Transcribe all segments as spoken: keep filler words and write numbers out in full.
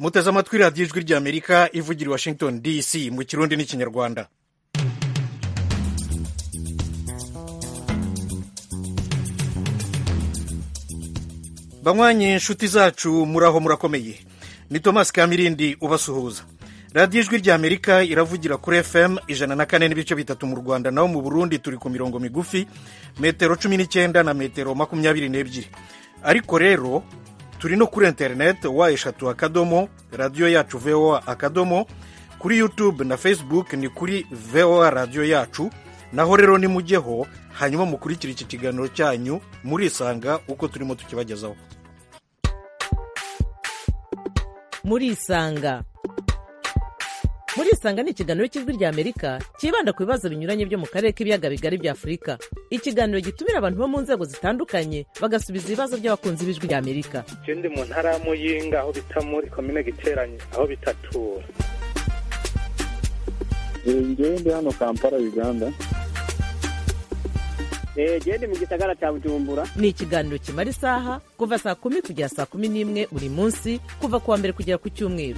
muteze amatwi radiyo ijwi ry'Amerika ivugira i Washington D C mu kirundi n'ikinyarwanda. Banywanyi inshuti zacu muraho murakomeye, ni Thomas Kamirindi ubasuhuza. Radiyo ijwi ry'Amerika iravugira kuri F M ijana na kane n'ibice bitatu mu Rwanda, naho mu Burundi turi ku mirongo migufi metero cumi n'icyenda na metero makumyabiri n'ebyiri. Ariko rero turi no kuri internet wa eshatu akadomo radiyo yacu V O A akadomo, kuri YouTube na Facebook ni kuri V O A radiyo yacu. Naho rero nimujyeho hanyuma mukurikira iki kiganiro cyanyu murisanga uko turimo tukibagezaho. Murisanga Murisanga ni ikiganiro cy'ijwi ry'Amerika kibanda ku bibazo binyuranye byo mu karere k'ibiyaga bigari bya Afurika. Ikiganiro gitumira abantu bo mu nzego zitandukanye bagasubiza ibibazo by'abakunzi b'ijwi ry'Amerika. Ikindi mu ntara ya Muyinga aho bita muri komine Giteranye aho bitatura. Ngewe ndi hano Kampala Uganda. Eh gende mu gisagara cya Bujumbura. Ni ikiganiro kimara isaha kuva saa kumi kugera saa kumi n'imwe buri munsi kuva kuwa mbere kugera ku cyumweru.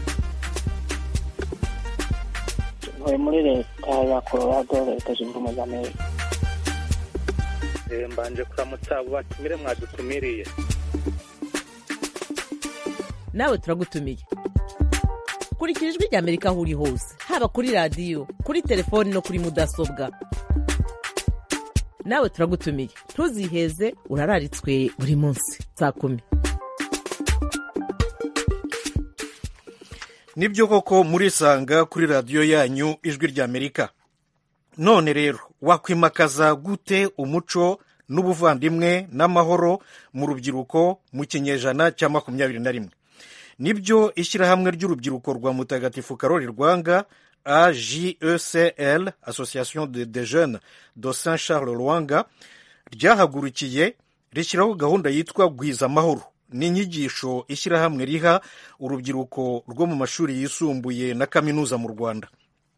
Ntuye muri leta ya Colorado, leta zunze ubumwe za Amerika. Eh mbanje kuramutsa abo batumire mwadutumiriye. Nawe turagutumiye. Kurikira ijwi ry'Amerika aho uri hose, haba kuri radiyo, kuri telefoni no kuri mudasobwa. Nawe turagutumiye, ntuziheze, urararitswe buri munsi saa kumi. Nibyo koko murisanga kuri radiyo yanyu ijwi ry'Amerika. None rero wakwimakaza gute umuco n'ubuvandimwe n'amahoro mu rubyiruko mu kinyejana cya makumyabiri na rimwe? Nibyo ishyirahamwe ry'urubyiruko rwa Mutagatifu Karoli Rwanga A J E C L, Association de, de Jeunes de Saint Charles Rwanga, ryahagurukiye rishyiraho gahunda yitwa Gwiza Amahoro. Ni inyigisho ishyirahamwe riha urubyiruko rwo mu mashuri yisumbuye na kaminuza mu Rwanda.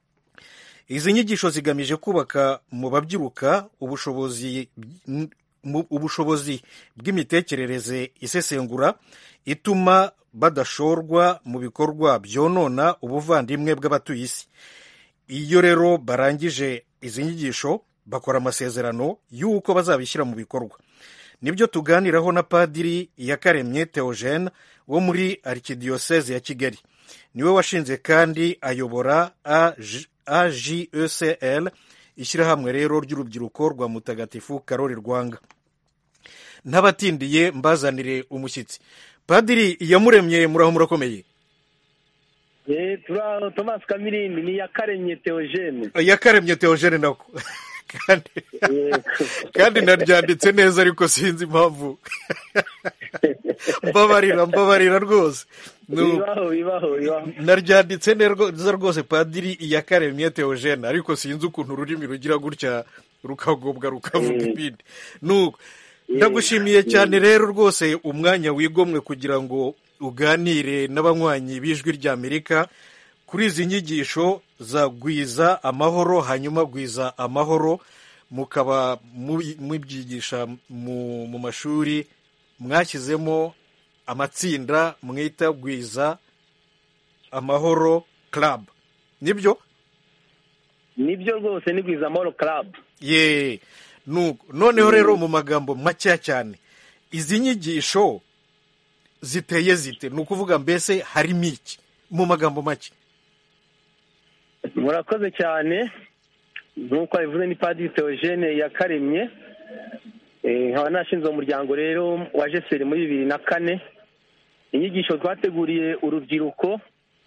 Izi nyigisho zigamije kubaka mu babyiruka ubushobozi ubushobozi bw'imitekerereze isesengura ituma badashorwa mu bikorwa byonona ubuvandimwe bw'abatuye isi. Iyo rero barangije izi nyigisho bakora amasezerano y'uko bazabishyira mu bikorwa. Nibyo tuganiraho na Padiri Yakaremye Theogene wo muri Archdiocese ya Kigali. Niwe washinze kandi ayobora A J E C L, ishyirahamwe rero ry'urubyiruko rwa Mutagatifu Karoli Rwanga. Ntabatindiye mbazanire umushyitsi. Padiri Iyamuremye muraho murakomeye? Eh tura Thomas Kamirindi ni Yakaremye Theogene. Yakaremye Theogene nako. kandi kandi naryanditse neza ariko sinzi impamvu. Mbabarira mbabarira rwose. Bibaho bibaho bibaho. Naryanditse neza rwose Padiri Yakaremye Theogene ariko sinzi ukuntu ururimi rugira gutya rukagobwa rukavuga ibindi. Nuko ndagushimiye cyane rero rwose umwanya wigomwe kugira ngo uganire n'abanywanyi b'ijwi ry'Amerika kuri izi nyigisho za Gwiza Amahoro, hanyuma Gwiza Amahoro mukaba mubyigisha mu, mu mashuri mwashyizemo amatsinda mwita Gwiza Amahoro Club. Nibyo? Nibyo rwose ni Gwiza Amahoro Club. Ye. Nuko noneho rero mu magambo make cyane izi nyigisho ziteye zite, ni ukuvuga mbese harimo iki mu magambo make? Murakoze cyane. Nkuko bivuze ni Padiri Theogene Yakaremye, eh nkaba nashinze umuryango rero wa Jeseri muri bibiri na kane. Inyigisho twateguriye urubyiruko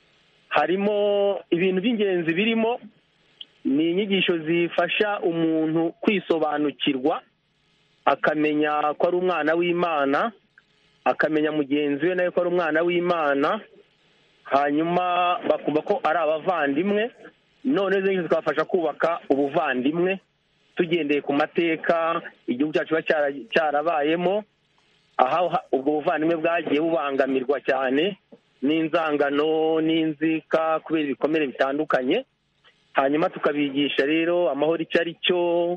harimo ibintu by'ingenzi birimo. Ni inyigisho zifasha umuntu kwisobanukirwa, akamenya ko ari umwana w'Imana, akamenya mugenzi we nawe ko ari umwana w'Imana, hanyuma bakumva ko ari abavandimwe. None zo zikabafasha kubaka ubuvandimwe tugendeye ku mateka igihugu cyacu cyarabayemo, aho ubwo buvandimwe bwagiye bubangamirwa cyane n'inzangano n'inzika kubera ibikomere bitandukanye. Hanyuma tukabigisha rero amahoro icyo ari cyo,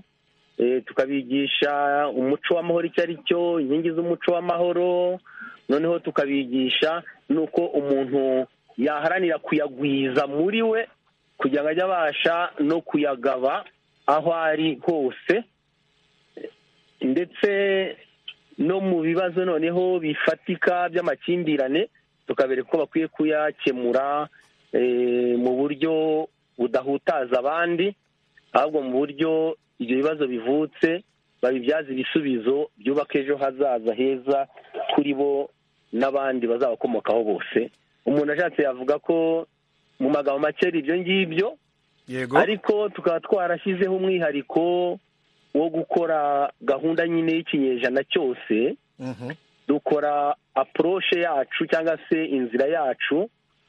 tukabigisha umuco w'amahoro icyo ari cyo, inkingi z'umuco w'amahoro, noneho tukabigisha nuko umuntu yaharanira kuyagwiza muri we kugira ngo ajye abasha no kuyagaba aho ari hose, ndetse no mu bibazo noneho bifatika by'amakimbirane tukabereka ko bakwiye kuyakemura mu buryo budahutaza abandi, ahubwo mu buryo ibyo bibazo bivutse babibyaza ibisubizo byubaka ejo hazaza heza kuri bo n'abandi bazabakomokaho bose. Umuntu ashatse yavuga ko mu magambo make ari ibyo ngibyo, ariko tukaba twarashyizeho umwihariko wo gukora gahunda nyine y'ikinyejana cyose. Dukora approche yacu cyangwa se inzira yacu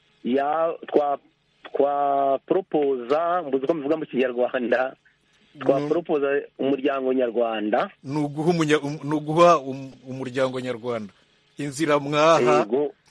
ya twa twa proposa mbuze ko mbivuga mu Kinyarwanda, twa proposa umuryango nyarwanda, nuguha umuryango nyarwanda inzira mwaha,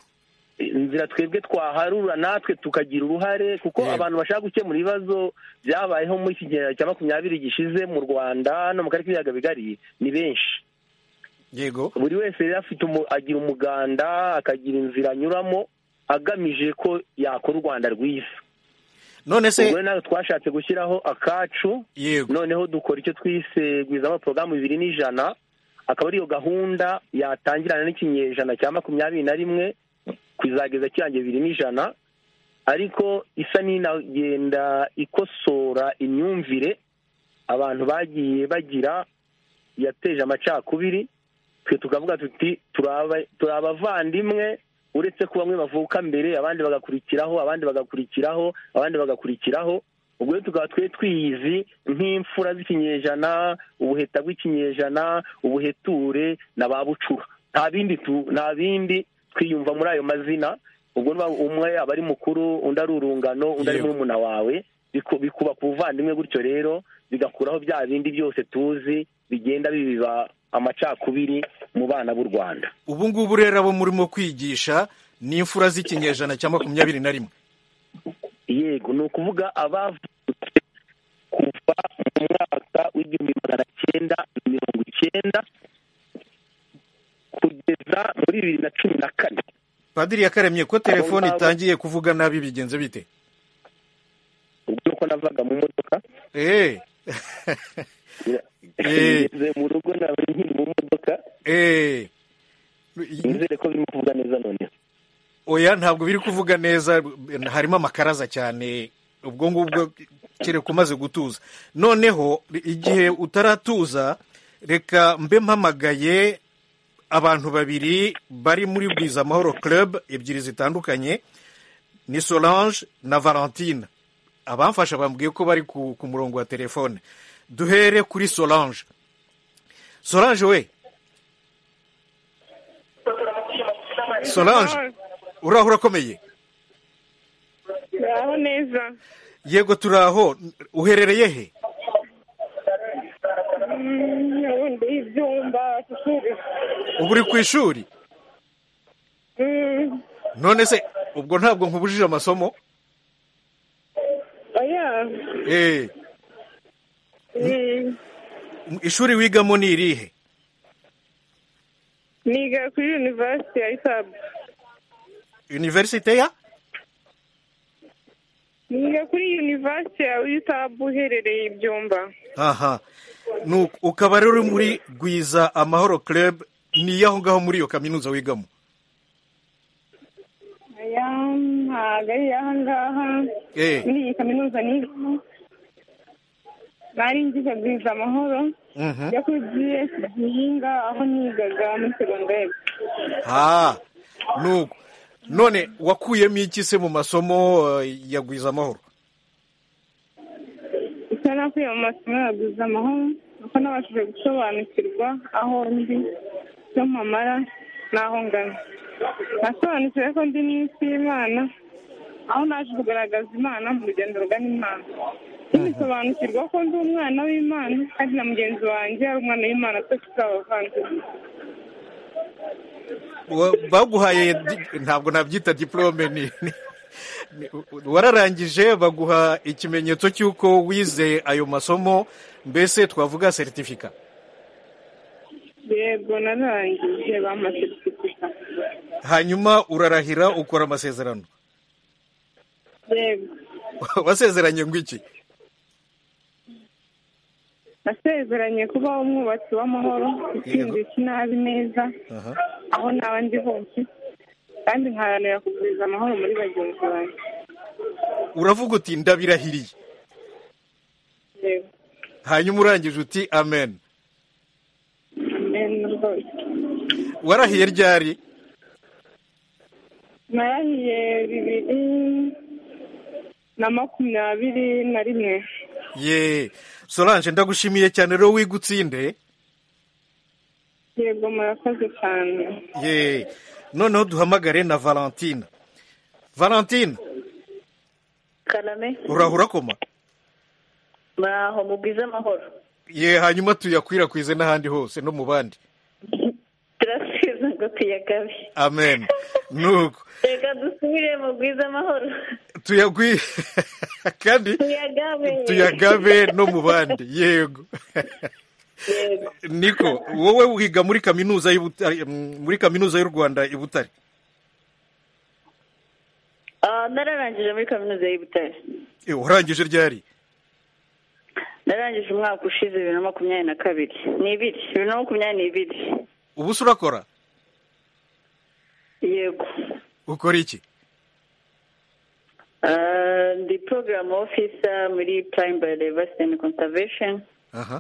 inzira twebwe twaharura natwe tukagira uruhare, kuko abantu bashaka gukemura ibibazo byabayeho muri iki gihe cya makumyabiri gishize mu Rwanda no mu karere k'ibiyaga bigari ni benshi. Yego, buri wese rero afite agira umuganda, akagira inzira anyuramo agamije ko yakora u Rwanda rwiza. None se ubwo nawe twashatse gushyiraho akacu, noneho dukora icyo twise gwizamo porogaramu bibiri n'ijana, akaba ariyo gahunda yatangirana n'ikinyejana cya makumyabiri na rimwe kuzageza cyanjye bibiri n'ijana, ariko isa n'inagenda ikosora imyumvire abantu bagiye bagira yateje amacakubiri. Twe tukavuga tuti turi abavandimwe, uretse ko bamwe bavuka mbere abandi bagakurikiraho abandi bagakurikiraho abandi bagakurikiraho, ubwo tukaba twe twiyizi nk'imfura z'ikinyejana, ubuheta bw'ikinyejana, ubuheture na ba bucura. Nta bindi nta bindi twiyumva muri ayo mazina. Ubwo umwe aba ari mukuru, undi ari urungano, undi ari murumuna wawe, bikuba ku buvandimwe. Gutyo rero bigakuraho bya bindi byose tuzi bigenda bibiba amacakubiri mu bana b'u Rwanda. Ubu ngubu rero abo murimo kwigisha ni imfura z'ikinyejana cya makumyabiri na rimwe. Yego, ni ukuvuga abavutse kuva mu mwaka w'igihumbi magana cyenda mirongo icyenda kugeza muri bibiri na cumi na kane. Padiri Yakaremye, ko telefone itangiye kuvuga nabi bigenze bite? Ubwo uko navaga mu modoka eh eh mu rugo nawe nkiri mu modoka eh nizere ko biri kuvuga neza none. Oya, ntabwo biri kuvuga neza, harimo amakaraza cyane. Ubwo ngubwo kire kumaze gutuza. Noneho igihe utaratuza, reka mbe mpamagaye abantu babiri bari muri Gwiza Amahoro Club ebyiri zitandukanye, ni Solange na Valentine. Abamfasha bambwiye ko bari ku, ku murongo wa telefone. Duhere kuri Solange. Solange we. Solange, uraho urakomeye? Uraho neza. Yego turaho. Uherereye he? Ndi ibyumba ishuri. Ubu uri ku ishuri? None se ubwo ntabwo nkubujije amasomo? Oya. Eh. Ishuri wigamo ni irihe? Niga kuri University ya Isab. University ya? Niga kuri University ya Isab uherereye ibyumba. Aha. Nuko ukaba rero muri Gwiza Amahoro Club, ni yaho ngaho muri iyo kaminuza wigamo? Aya, ntago ari yaho ngaha. Eh. Muri iyi kaminuza nigamo. Nari ngize Gwiza Amahoro. Mhm. Yakugiye Gihinga aho nigaga muri segonderi. Ah. Nuko none wakuyemo iki se mu masomo uh, ya Gwiza Amahoro? Sana kuya mu masomo ya Gwiza Amahoro, uko nabashije gusobanukirwa aho ndi cyo mamara naho ngana. Nasobanukiwe ko ndi n'isi y'Imana, aho naje kugaragaza Imana mu rugendo rugana Imana. Nisobanukirwa ko ndi umwana w'Imana kandi na mugenzi wanjye ari umwana w'Imana, twese turabavandimwe. Baguhaye ntabwo nabyita diplome, ni wararangije baguha ikimenyetso cy'uko wize ayo masomo, mbese twavuga certificate? Yego, narangije bampa certificate. Hanyuma urarahira ukora amasezerano? yego wasezeranye ngo iki? nasezeranye kuba umwubatsi w'amahoro, utsindisha inabi neza Aha. aho naba ndi hose, kandi nkaharanira kugwiza amahoro muri bagenzi banjye. Uravuga uti ndabirahiriye, Yego. hanyuma urangije uti amen. Amen rwose. Warahiye ryari? narahiye bibiri na makumyabiri na rimwe. Ye Solange, ndagushimiye cyane rero wigutsinde. Yego murakoze cyane. Ye noneho duhamagare na Valentine. Valentine, Karame, urahura koma? muraho mugwize amahoro. Ye hanyuma tuyakwirakwize n'ahandi hose no mu bandi. Turasiza ngo tuyagabe. Amen. Nuko Reka dusubire mugwize amahoro. tuyagwi kandi Tuyagabe. tuyagabe no mu bandi. Yego. Yego. Niko, wowe wiga muri kaminuza y'u Butare, muri kaminuza y'u Rwanda i Butare? Ah, nararangije muri kaminuza y'u Butare. Eh, urangije ryari? Narangije umwaka ushize bibiri na makumyabiri na kabiri. Ni ibiri, bibiri na makumyabiri n'ibiri. Ubu se urakora? Yego. Ukora iki? Ah, ndi program officer muri Prime Biodiversity and Conservation. Aha.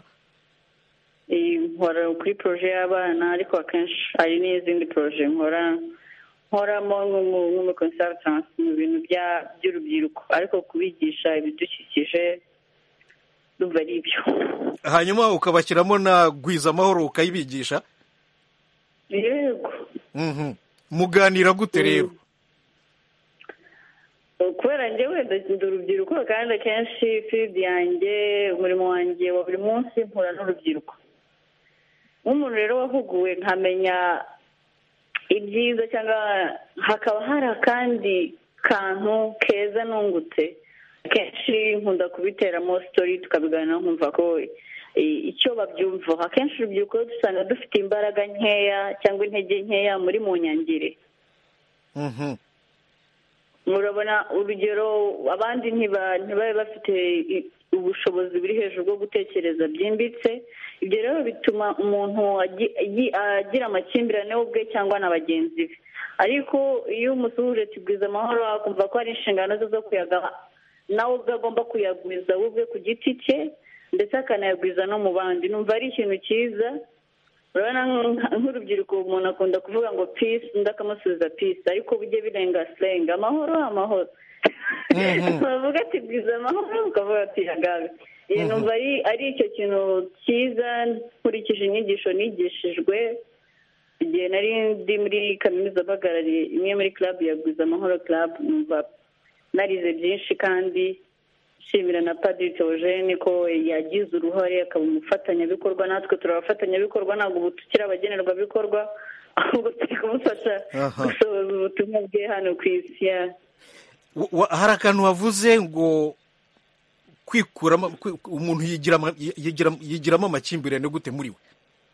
Nkora kuri proje y'abana, ariko akenshi hari n'izindi proje nkora nkoramo nk'umu consultant mu bintu by'urubyiruko, ariko kubigisha ibidukikije numva ari ibyo. Hanyuma ukabashyiramo na gwiza amahoro ukayibigisha? Yego. Mhm. Muganira gute rero? Kubera njyewe ndi urubyiruko, kandi akenshi field yanjye, umurimo wanjye wa buri munsi mpura n'urubyiruko. Nk'umuntu rero wahuguwe nkamenya ibyiza, cyangwa hakaba hari akandi kantu keza nungutse, akenshi nkunda kubiteramo story tukabiganiraho, nkumva ko icyo babyumvaho. Akenshi urubyiruko dusanga dufite imbaraga nkeya cyangwa intege nkeya muri mu nyangire. Mhm. Murabona urugero, abandi ntibabe bafite ubushobozi buri hejuru bwo gutekereza byimbitse. Ibyo rero bituma umuntu agira amakimbirane ubwe cyangwa na bagenzi be. Ariko iyo umusuhuje tugwiza amahoro, akumva ko hari inshingano ze zo kuyagaba, nawe ubwe agomba kuyagwiza ubwe ku giti cye, ndetse akanayagwiza no mu bandi. Numva ari ikintu cyiza. Urabona nk'urubyiruko umuntu akunda kuvuga ngo peace, undi akamusubiza peace, ariko bijye birenga slang, amahoro amahoro. Bavuga ati gwiza amahoro, ukavuga ati agabe. Numva ari icyo kintu cyiza, nkurikije inyigisho nigishijwe igihe nari ndi muri kaminuza mpagarariye imwe muri club ya Gwiza Amahoro Club. Numva narize byinshi, kandi nshimira na Padiri Theogene ko yagize uruhare akaba umufatanyabikorwa. Natwe turabafatanyabikorwa, ntabwo ubu tukiri abagenerwabikorwa, ahubwo turi kumufasha gusohoza ubutumwa bwe hano ku isi. Hari akantu wavuze ngo kwikuramo, umuntu yigiramo amakimbirane gute muri we?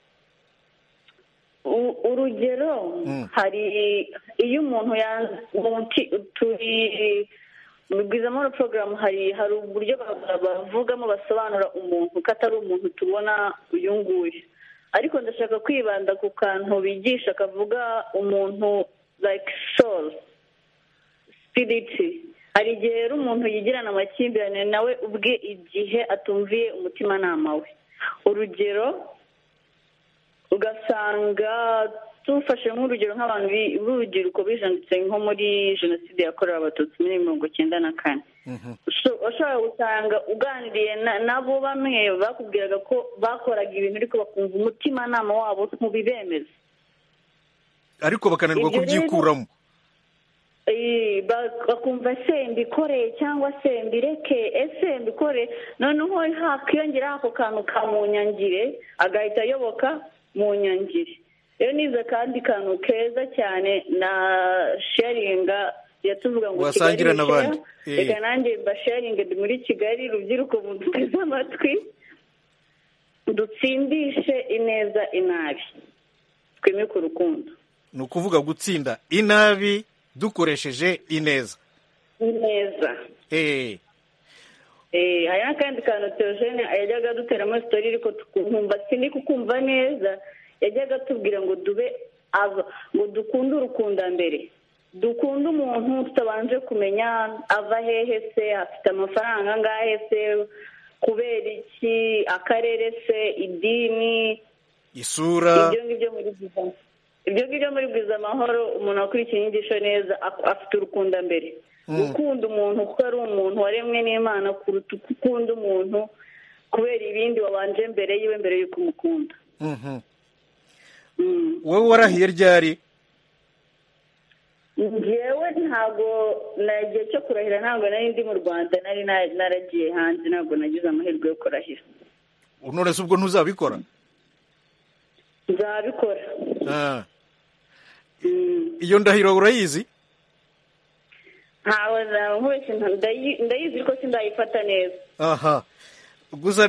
Urugero, hari iyo umuntu turi mu Gwiza Amahoro program, hari hari uburyo bavugamo basobanura umuntu ko atari umuntu tubona uyu nguyu, ariko ndashaka kwibanda ku kantu bigisha kavuga umuntu like soul, spirit. Hari igihe rero umuntu yigirana amakimbirane nawe ubwe igihe atumviye umutimanama we. Urugero, ugasanga tufashe nk'urugero nk'abantu b'urubyiruko bijanditse nko muri jenoside yakorewe abatutsi muri mirongo cyenda na kane. Ushobora gusanga uganiriye nabo, bamwe bakubwiraga ko bakoraga ibintu ariko bakumva umutimanama wabo ntubibemeza, ariko bakananirwa kubyikuramo. bakumva se mbikoreye cyangwa se mbireke, ese mbikore. Noneho hakiyongeraho ako kantu ka mu nyangire, agahita ayoboka mu nyangire. Rero niza kandi kantu keza cyane na sharinga yatuvuga ngo wasangira n'abandi. Reka nanjye mba sharinga ndi muri Kigali, rubyiruko muduteze amatwi, dutsindishe ineza inabi, twimike urukundo. Ni ukuvuga gutsinda inabi dukoresheje ineza. neza. eh Eh, hari n'akandi kantu Theogene yajyaga duteramo sitori ariko tukumva sindi kukumva neza, yajyaga atubwira ngo dube ava ngo dukunde urukunda mbere, dukunde umuntu tutabanje kumenya ava hehe se, afite amafaranga angahe se, kubera iki, akarere se, idini, isura, ibyo ngibyo muri bwiza ibyo ngibyo muri bwiza amahoro. Umuntu wakurikiye inyigisho neza afite urukunda mbere, gukunda umuntu kuko ari umuntu waremwe n'Imana kuruta uko ukunda umuntu kubera ibindi wabanje mbere yiwe mbere y'uko umukunda. wowe warahiye ryari? njyewe ntabwo nagiye cyo kurahira, ntabwo nari ndi mu Rwanda, nari naragiye hanze, ntabwo nagize amahirwe yo kurahira. none se ubwo ntuzabikora? nzabikora. iyo ndahiro urayizi? ntawe nkubeshye ndayizi ariko sindayifata neza. aha gusa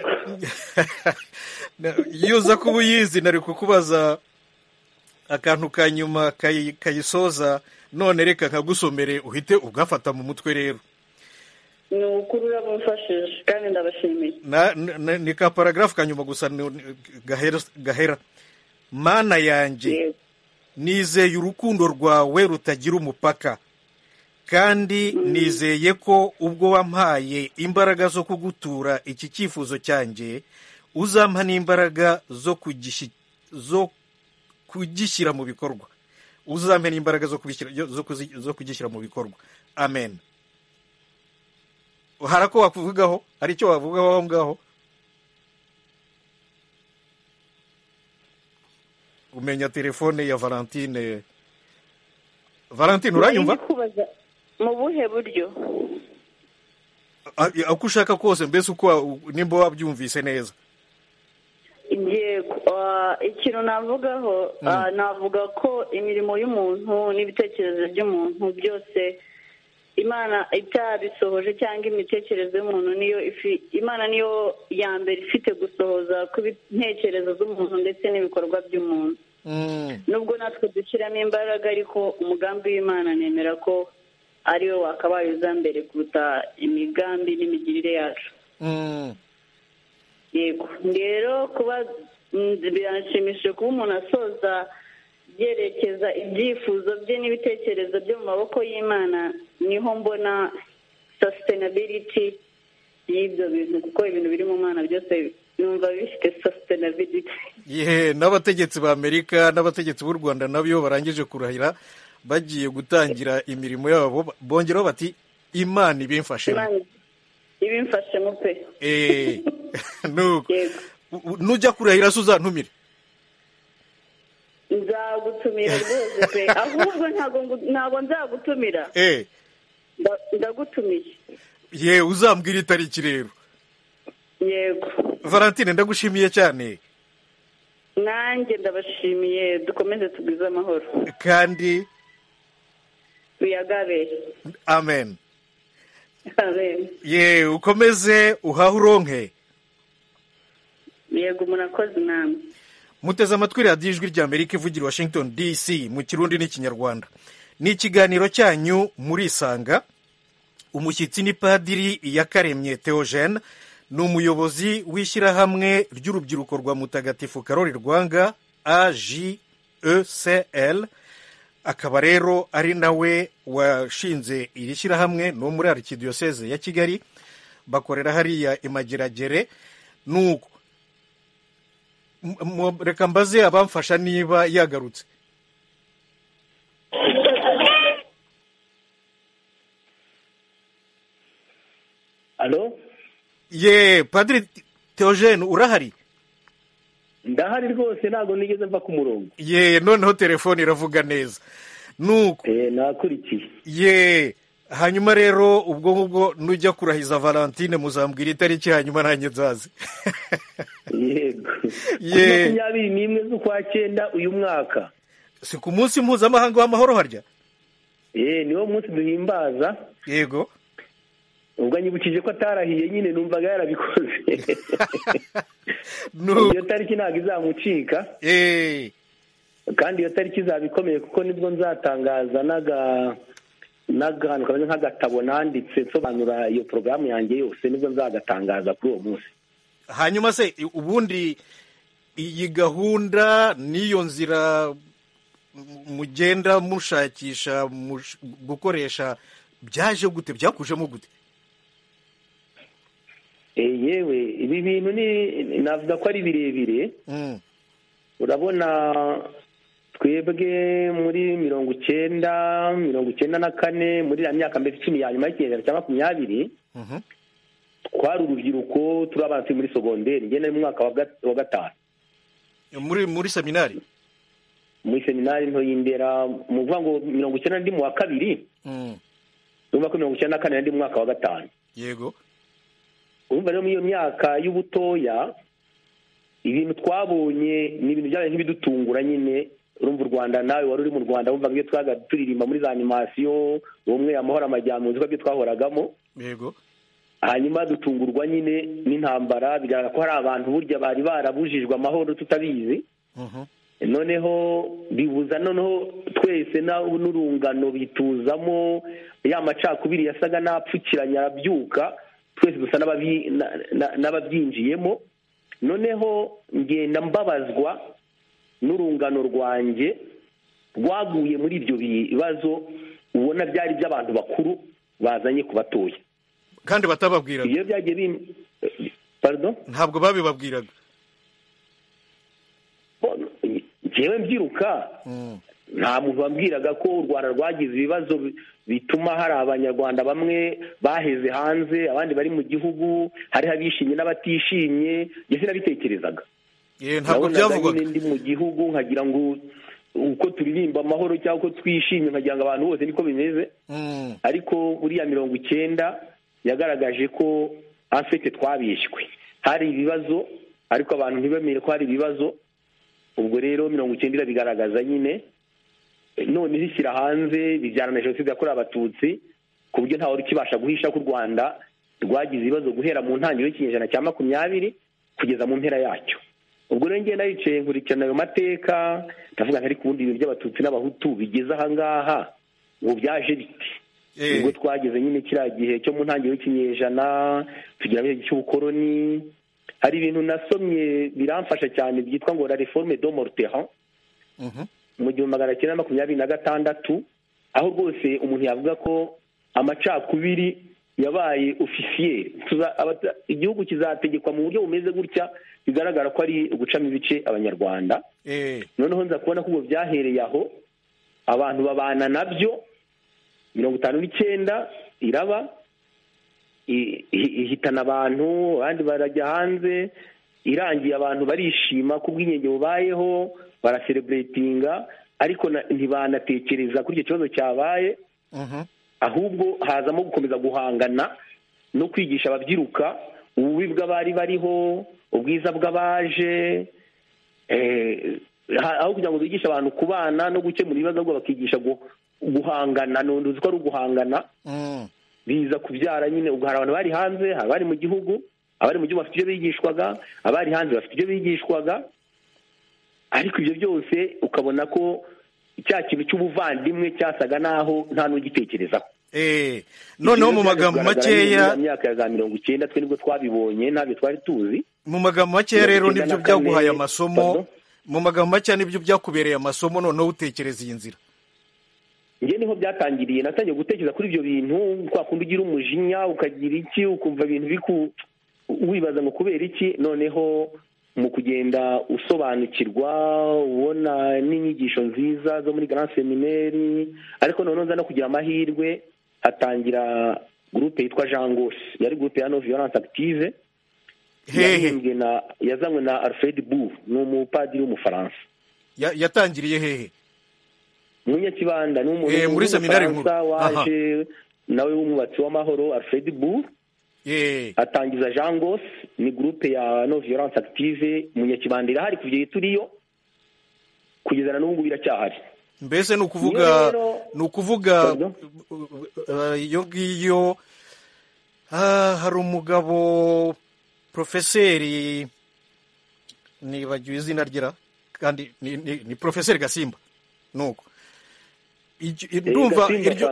iyo uza kuba uyizi nari kukubaza akantu ka nyuma kayisoza, none reka nkagusomere uhite ugafata mu mutwe rero. ni ukuri uramufashije kandi ndabashimiye. ni ka paragarafu ka nyuma gusa gahera. mana yanjye nizeye urukundo rwawe rutagira umupaka, kandi nizeye ko ubwo wampaye imbaraga zo kugutura iki cyifuzo cyanjye uzampa n'imbaraga zo kugishyira mu bikorwa, uzampa n'imbaraga zo kugishyira mu bikorwa. amen. hari ako wakuvugaho? hari icyo wavugaho aho ngaho? umenya telefone ya Valentine. Valentine uranyumva? mu buhe buryo? uko ushaka kose, mbese uko nimba wabyumvise neza. yego, ikintu navugaho, navuga ko imirimo y'umuntu n'ibitekerezo by'umuntu byose Imana itabisohoje, cyangwa imitekerereze y'umuntu niyo Imana niyo ya mbere ifite gusohoza ku intekerezo z'umuntu ndetse n'ibikorwa by'umuntu. nubwo natwe dushyiramo imbaraga, ariko umugambi w'Imana nemera ko ariwo wakabaye uza mbere kuruta imigambi n'imigirire yacu. yego, rero kuba biranshimishije kuba umuntu asoza byerekeza ibyifuzo bye n'ibitekerezo byo mu maboko y'Imana, niho mbona sustainability y'ibyo bintu, kuko ibintu biri mu Mana byose numva bifite sustainability. yehe, n'abategetsi ba Amerika n'abategetsi b'u Rwanda nabyo barangije kurahira bagiye gutangira imirimo yabo, bongeraho bati Imana ibimfashemo. ibimfashemo pe. eh nuko nujya kurahira se uzantumire? nzagutumira rwose pe, ahubwo ntabwo nzagutumira. eh ndagutumiye. ye uzambwira itariki rero. yego Valentine, ndagushimiye cyane. nanjye ndabashimiye, dukomeze tugwize amahoro kandi tuyagabe. amen. amen. ye ukomeze uhahe uronke. yego, murakoze namwe. muteze amatwi radiyo ijwi ry'Amerika ivugira Washington D C mu Kirundi n'Ikinyarwanda. ni ikiganiro cyanyu murisanga. umushyitsi ni Padiri Iyakaremye Theogene, ni umuyobozi w'ishyirahamwe ry'urubyiruko rwa Mutagatifu Karoli Rwanga A J E C L, akaba rero ari nawe washinze iri shyirahamwe no muri Arikidiyoseze ya Kigali, bakorera hariya Imageragere. nuko reka mbaze abamfasha niba yagarutse. Alo? ye Padiri Theogene urahari? ndahari rwose, ntabwo nigeze mva ku murongo. ye noneho telefone iravuga neza. nuko eh nakurikiye. ye hanyuma rero ubwo ngubwo nujya kurahiza Valentine muzambwira itariki, hanyuma nanjye nzazi. yego. ye makumyabiri n'imwe z'ukwa cyenda uyu mwaka. si ku munsi mpuzamahanga w'amahoro harya? eh niwo munsi duhimbaza. yego. ubwo nyibukije ko atarahiye nyine numvaga yarabikoze. iyo tariki ntabwo izamucika. eh kandi iyo tariki izaba ikomeye kuko nibwo nzatangaza naga n'akantu kameze nk'agatabo nanditse nsobanura iyo porogaramu yanjye yose, nibwo nzagatangaza kuri uwo munsi. hanyuma se ubundi iyi gahunda n'iyo nzira mugenda mushakisha gukoresha byaje gute, byakujemo gute? yewe ibi bintu navuga ko ari birebire. urabona twebwe muri mirongo icyenda mirongo icyenda na kane muri ya myaka mbere icumi ya nyuma y'ikinyejana cya makumyabiri, twari urubyiruko turi abana turi muri sogonderi, ngenda mu mwaka wa gatanu muri muri seminari muri seminari nto y'Indera. mu kuvuga ngo mirongo icyenda ndi mu wa kabiri, urumva ko mirongo icyenda na kane ndi mu mwaka wa gatanu. yego, urumva rero muri iyo myaka y'ubutoya ibintu twabonye ni ibintu byabaye nk'ibidutungura nyine. urumva u Rwanda, nawe wari uri mu Rwanda, wumva ibyo twaga turirimba muri za animasiyo, ubumwe, amahoro, amajyambere, uko byo twahoragamo. yego, hanyuma dutungurwa nyine n'intambara, bigaragara ko hari abantu burya bari barabujijwe amahoro tutabizi. noneho bibuza noneho twese n'urungano bituzamo ya macakubiri yasaga n'apfukiranya arabyuka, twese dusa n'ababyinjiyemo. noneho ngenda mbabazwa n'urungano rwanjye rwaguye muri ibyo bibazo ubona byari iby'abantu bakuru bazanye ku batoya kandi batababwiraga. iyo byagiye bin pardon ntabwo babibabwiraga. njyewe mbyiruka nta muntu wambwiraga ko u Rwanda rwagize ibibazo bituma hari abanyarwanda bamwe baheze hanze, abandi bari mu gihugu, hariho abishimye n'abatishimye. njye sinabitekerezaga. ntabwo byavugwaga. ndi mu gihugu nkagira ngo uko turirimba amahoro cyangwa uko twishimye nkagira ngo abantu bose niko bimeze. ariko buriya mirongo icyenda yagaragaje ko afite twabishywe, hari ibibazo ariko abantu ntibemere ko hari ibibazo. ubwo rero mirongo icyenda irabigaragaza nyine, none ishyira hanze bijyana na jenoside yakorewe abatutsi, ku buryo ntawe ukibasha guhisha ko u Rwanda rwagize ibibazo guhera mu ntangiriro y'ikinyejana cya makumyabiri kugeza mu mpera yacyo. ubwo rero ngenda yicaye nkurikirana ayo mateka, ndavuga nti ariko ubundi ibintu by'abatutsi n'abahutu bigeze aha ngaha ngo byaje biti. ubwo twageze nyine kiriya gihe cyo mu ntangiriro y'ikinyejana, tugira ibihe cy'ubukoroni. hari ibintu nasomye biramfasha cyane byitwa ngo la réforme de Mitterrand mu gihumbi magana cyenda makumyabiri na gatandatu, aho rwose umuntu yavuga ko amacakubiri yabaye ofisiyeri. igihugu kizategekwa mu buryo bumeze gutya, bigaragara ko ari ugucamo ibice abanyarwanda. noneho nza kubona ko ubu byahereye aho abantu babana nabyo. mirongo itanu n'icyenda iraba, ihitana abantu, abandi barajya hanze, irangiye abantu barishima ko ubwigenge bubayeho, barasereburetinga, ariko ntibanatekereza kuri icyo kibazo cyabaye. ahubwo hazamo gukomeza guhangana no kwigisha ababyiruka ububi bw'abari bariho, ubwiza bw'abaje, aho kugira ngo bigishe abantu kubana no gukemura ibibazo, ahubwo bakigisha guhangana. ntuzi ko ari uguhangana. biza kubyara nyine, ubwo hari abantu bari hanze, hari abari mu gihugu, abari mu gihugu bafite ibyo bigishwaga, abari hanze bafite ibyo bigishwaga. ariko ibyo byose ukabona ko cya kintu cy'ubuvandimwe cyasaga naho nta n'ugitekerezaho. noneho mu magambo makeya, mu myaka ya za mirongo icyenda twe nibwo twabibonye, ntabyo twari tuzi. mu magambo makeya rero nibyo byaguhaye amasomo, mu magambo makeya nibyo byakubereye amasomo, noneho utekereza iyi nzira. njye niho byatangiriye, natangiye gutekereza kuri ibyo bintu, kwa kundi ugira umujinya ukagira iki, ukumva ibintu biku wibaza ngo kubera iki. noneho mu kugenda usobanukirwa, ubona n'inyigisho nziza zo muri Grand Seminaire, ariko noneho nza no kugira amahirwe, hatangira groupe yitwa Jean Gos, yari groupe ya non violence active, yahimbwe na yazanywe na Alfred Bour, ni umupadiri w'umufaransa. yatangiriye hehe? mu Nyakibanda. ni umuntu muri seminari nkuru waje nawe w'umwubatsi w'amahoro, Alfred Bour. atangiza Jean Gos, ni groupe ya non violence active mu Nyakibanda, irahari kuva turiyo kugeza na n'ubu biracyahari. mbese ni ukuvuga ni ukuvuga iyo ngiyo hari umugabo profeseri, nibagiwe izina ryera, kandi ni profeseri Gasimba. nuko ndumva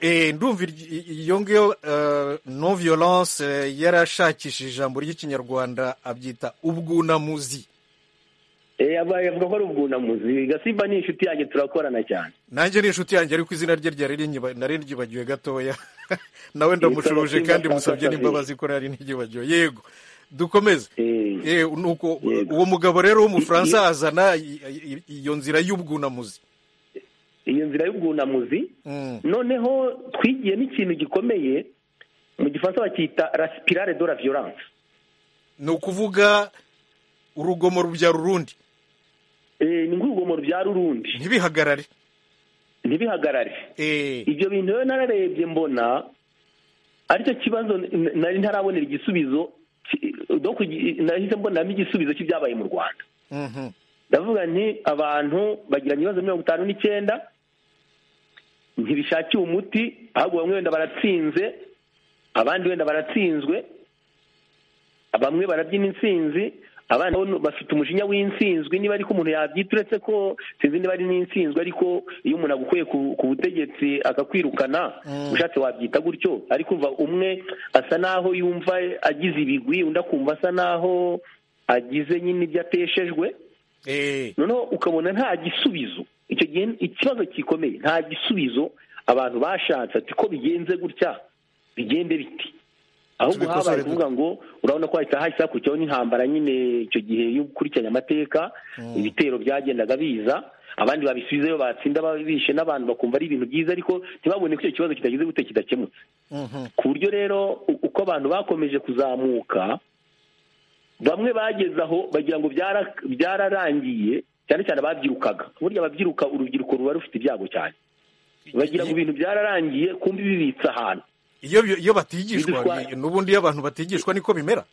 Eh, ndumva iryo- iyo ngiyo eh, non violence eh, yarashakishije ijambo ry'ikinyarwanda abyita ubwunamuzi. Eh, abaye avuga ko ari ubwunamuzi. Gasimba ni inshuti yanjye turakorana cyane. Nanjye ni inshuti yanjye ariko izina rye ryari rinyiba- nari ryibagiwe gatoya. Nawe ndamushuje kandi musabye n'imbabazi ko nari niryibagiwe. Yego, dukomeze. Eh, Eh, nuko Yego. uwo mugabo rero w'umufaransa azana i- i- iyo nzira y'ubwunamuzi. iyo nzira y'ubwunamuzi Mm. noneho twigiye n'ikintu gikomeye mu gifaransa bakita la spirale de la violence. Ni ukuvuga urugomo rubyara urundi Eh, ni nk'urugomo rubyara urundi ntibihagarare. ntibihagarare. Eh, Ibyo bintu rero nararebye mbona aricyo kibazo n- nari ntarabonera igisubizo ki- donc igi- nahise mbonamo igisubizo cy'ibyabaye mu Rwanda. mhm. Ndavuga nti abantu bagiranye ibibazo mirongo itanu n'icyenda ntibishakiye umuti, ahubwo bamwe wenda baratsinze abandi wenda baratsinzwe, bamwe barabyina intsinzi abandi nabo bafite umujinya w'intsinzwi, niba ariko umuntu yabyita, uretse ko sinzi niba ari n'intsinzwi, ariko iyo umuntu agukuye ku, ku butegetsi akakwirukana Mm. ushatse wabyita gutyo, ariko umva umwe asa naho yumva agize ibigwi, undi akumva asa naho agize nyine ibyo ateshejwe, Eh, noneho ukabona nta gisubizo. Icyo gihe ikibazo gikomeye, nta gisubizo abantu bashatse ati ko bigenze gutya bigende biti, ahubwo Tubikosore habaye dute. kuvuga ngo urabona ko hahita hahise hakurikiyeho n'intambara nyine icyo gihe yo gukurikiranya amateka. Mm. Ibitero byagendaga biza, abandi babisubizeyo batsinda bishe n'abantu bakumva ari ibintu byiza, ariko ntibabone ko icyo kibazo kitagize gute kidakemutse. mhm. Ku buryo rero u- uko abantu bakomeje kuzamuka, bamwe bageze aho bagira ngo byara- byararangiye, cyane cyane ababyirukaga. Burya ababyiruka, urubyiruko ruba rufite ibyago cyane, bagira ngo ibintu byararangiye kumbi bibitse ahantu. iyo iyo batigishwa Bidutwara. ni- n'ubundi iyo abantu batigishwa niko bimera.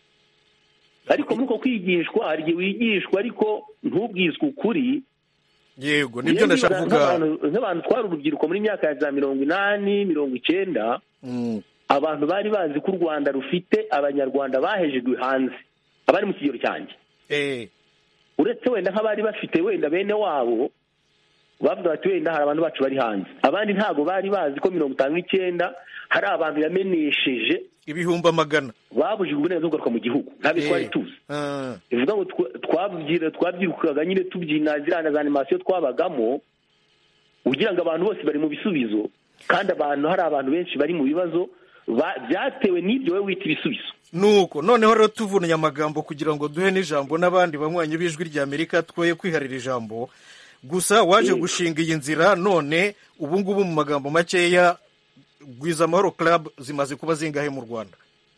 Ariko muri uko kwigishwa hari igihe wigishwa ariko ntubwizwe ukuri. Yego, nibyo ndashaka kuvuga. Nk'abantu nk'abantu twari urubyiruko muri myaka ya za mirongo inani mirongo icyenda, Mm. abantu bari bazi ko u Rwanda rufite abanyarwanda bahejejwe hanze, abari mu kigero cyanjye, Eh, uretse wenda nk'abari bafite wenda bene wabo bavuga bati wenda hari abantu bacu bari hanze, abandi ntabwo bari bazi ko mirongo itanu n'icyenda hari abantu yamenesheje ibihumbi amagana. babujijwe uburenganzira bwo kugaruka mu gihugu, ntabwo twari Eh, tuzi. ah, bivuga ngo twa- twabyira- twabyirukaga nyine tubyina ziriya na za animasiyo twabagamo, ugira ngo abantu bose bari mu bisubizo, kandi abantu hari abantu benshi bari mu bibazo ba- byatewe n'ibyo wowe wita ibisubizo. nuko noneho rero tuvunanye amagambo kugira ngo duhe n'ijambo n'abandi banywanyi b'ijwi rya Amerika, twoye kwiharira ijambo gusa. Waje Yego. gushinga iyi nzira, none ubu ngubu mu magambo makeya, Gwiza Amahoro Club zimaze kuba zingahe mu Rwanda?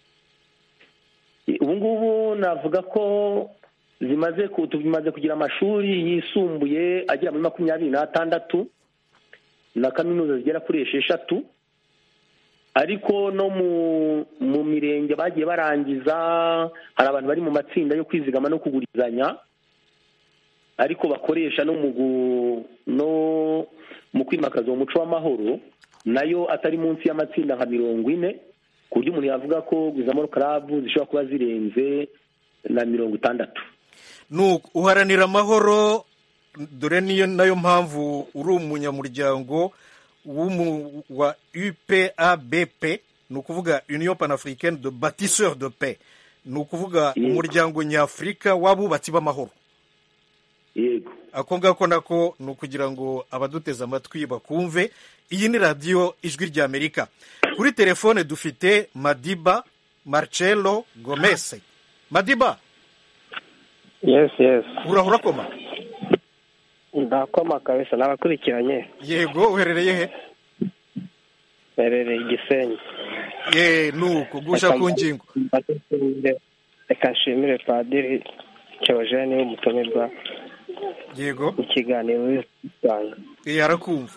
ubu ngubu navuga ko zimaze ku- tumaze kugira amashuri yisumbuye agera muri makumyabiri n'atandatu na kaminuza zigera kuri esheshatu, ariko no mu mu mirenge bagiye barangiza hari abantu bari mu matsinda yo kwizigama no kugurizanya, ariko bakoresha no mu gu- no mu kwimakaza uwo muco w'amahoro, nayo atari munsi y'amatsinda nka mirongo ine, ku buryo umuntu yavuga ko Gwizamahoro Club zishobora kuba zirenze na mirongo itandatu. Nuko uharanira amahoro, dore niyo nayo mpamvu uri umunyamuryango w'umu- wa U P A B P, ni ukuvuga Union Panafricaine de Bâtisseurs de Paix, ni ukuvuga Yego. umuryango nyafurika w'abubatsi b'amahoro. Yego. Ako ngako nako ni ukugira ngo abaduteze amatwi bakumve. Iyi ni radiyo Ijwi rya Amerika. Kuri telefone dufite Madiba Marcelo Gomez. Madiba, Yes, yes. urahura koma? Ndakoma kabisa, nabakurikiranye. Yego, uherereye he? Herereye Gisenyi. Ye, nuko gusha ku ngingo. Reka nshimire Padiri Theogene w'umutumirwa Yego, mu kiganiro w'Isanga. eh, arakumva.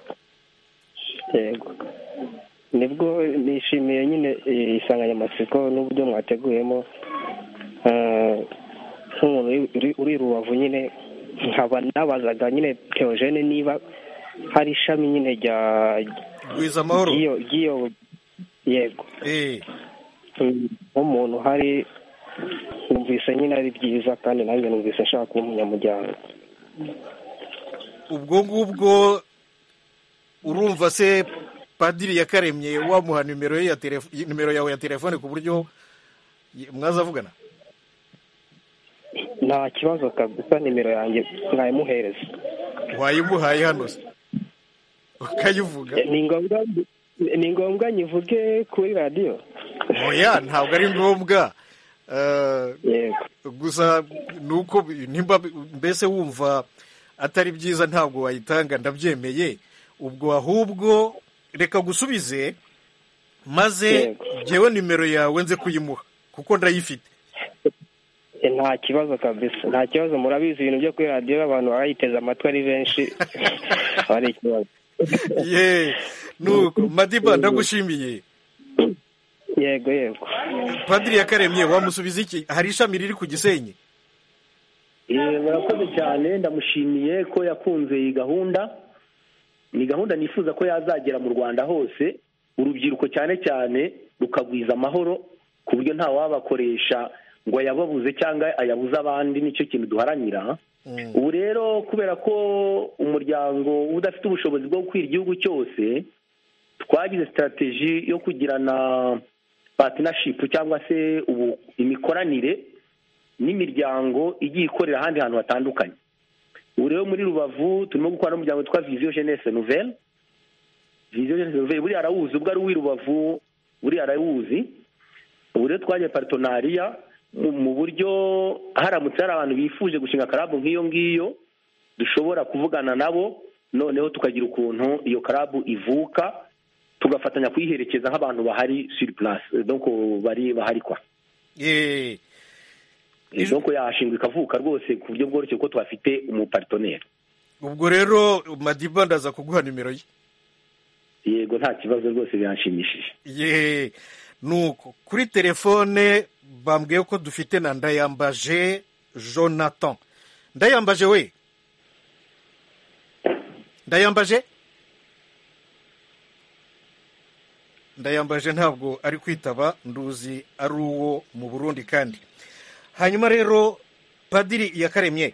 Yego. Nibwo nishimiye nyine eh, insanganyamatsiko n'uburyo mwateguyemo, eh, nk'umuntu uri- uri- uri Rubavu nyine, nkaba nabazaga nyine Theogene niba hari ishami nyine rya Gwiza Amahoro. ry'iyo ry'iyo yego. Eh, nk'umuntu hari numvise nyine ari byiza, kandi nanjye numvise nshaka kuba umunyamuryango. ubwo ngubwo urumva se padiri Yakaremye wamuha nimero ye ya telefone, nimero yawe ya telefone ku buryo mwazavugana? nta kibazo kabisa, nimero yanjye mwayimuhereza. Wayimuhaye hano se ukayivuga? ni ngombwa ni ngombwa nyivuge kuri radiyo? Oya, ntabwo ari ngombwa. Yego. Gusa nuko nimba mbese wumva atari byiza ntabwo wayitanga, ndabyemeye. Ubwo ahubwo reka gusubize maze jyewe nimero yawe nze kuyimuha kuko ndayifite. Nta kibazo kabisa, nta kibazo. Murabizi ibintu byo kuri radiyo abantu barayiteze amatwi ari benshi. Ari ikibazo. Ye, nuko Madiba ndagushimiye. Yego yego. Padiri Yakaremye wamusubiza iki? Hari ishami riri ku Gisenyi? Eh, murakoze cyane, ndamushimiye ko yakunze iyi gahunda. Ni gahunda nifuza ko yazagera mu Rwanda hose, urubyiruko cyane cyane rukagwiza amahoro ku buryo nta wabakoresha ngo ayababuze cyangwa ayabuze abandi. Nicyo kintu duharanira. Mm. Ubu rero kubera ko umuryango udafite ubushobozi bwo gukwira igihugu cyose, twagize strategy yo kugirana partnership cyangwa se ubu imikoranire n'imiryango igiye ikorera ahandi hantu hatandukanye. Ubu rero muri Rubavu turimo gukora n'umuryango witwa Vision Jeunesse Nouvelle. Vision Jeunesse Nouvelle buri arawuzi, ubwo ari uw'i Rubavu buri arawuzi. Ubu rero twagiye partenariat mu buryo haramutse hari abantu bifuje gushinga karabu nk'iyo ngiyo dushobora kuvugana nabo, noneho tukagira ukuntu iyo karabu ivuka, tugafatanya kuyiherekeza nk'abantu bahari sur place, donc bari bahari kwa. Eh. Donc yashingwa ikavuka rwose ku buryo bworoshye ko twafite umupartenaire. Ubwo rero Madiba ndaza kuguha nimero ye. Yego, nta kibazo rwose, byanshimishije. Ye, nuko kuri telefone bambwiye ko dufite na Ndayambaje Jonathan. Ndayambaje we? Ndayambaje? Ndayambaje ntabwo ari kwitaba, nduzi ari uwo mu Burundi kandi. Hanyuma rero Padiri Yakaremye,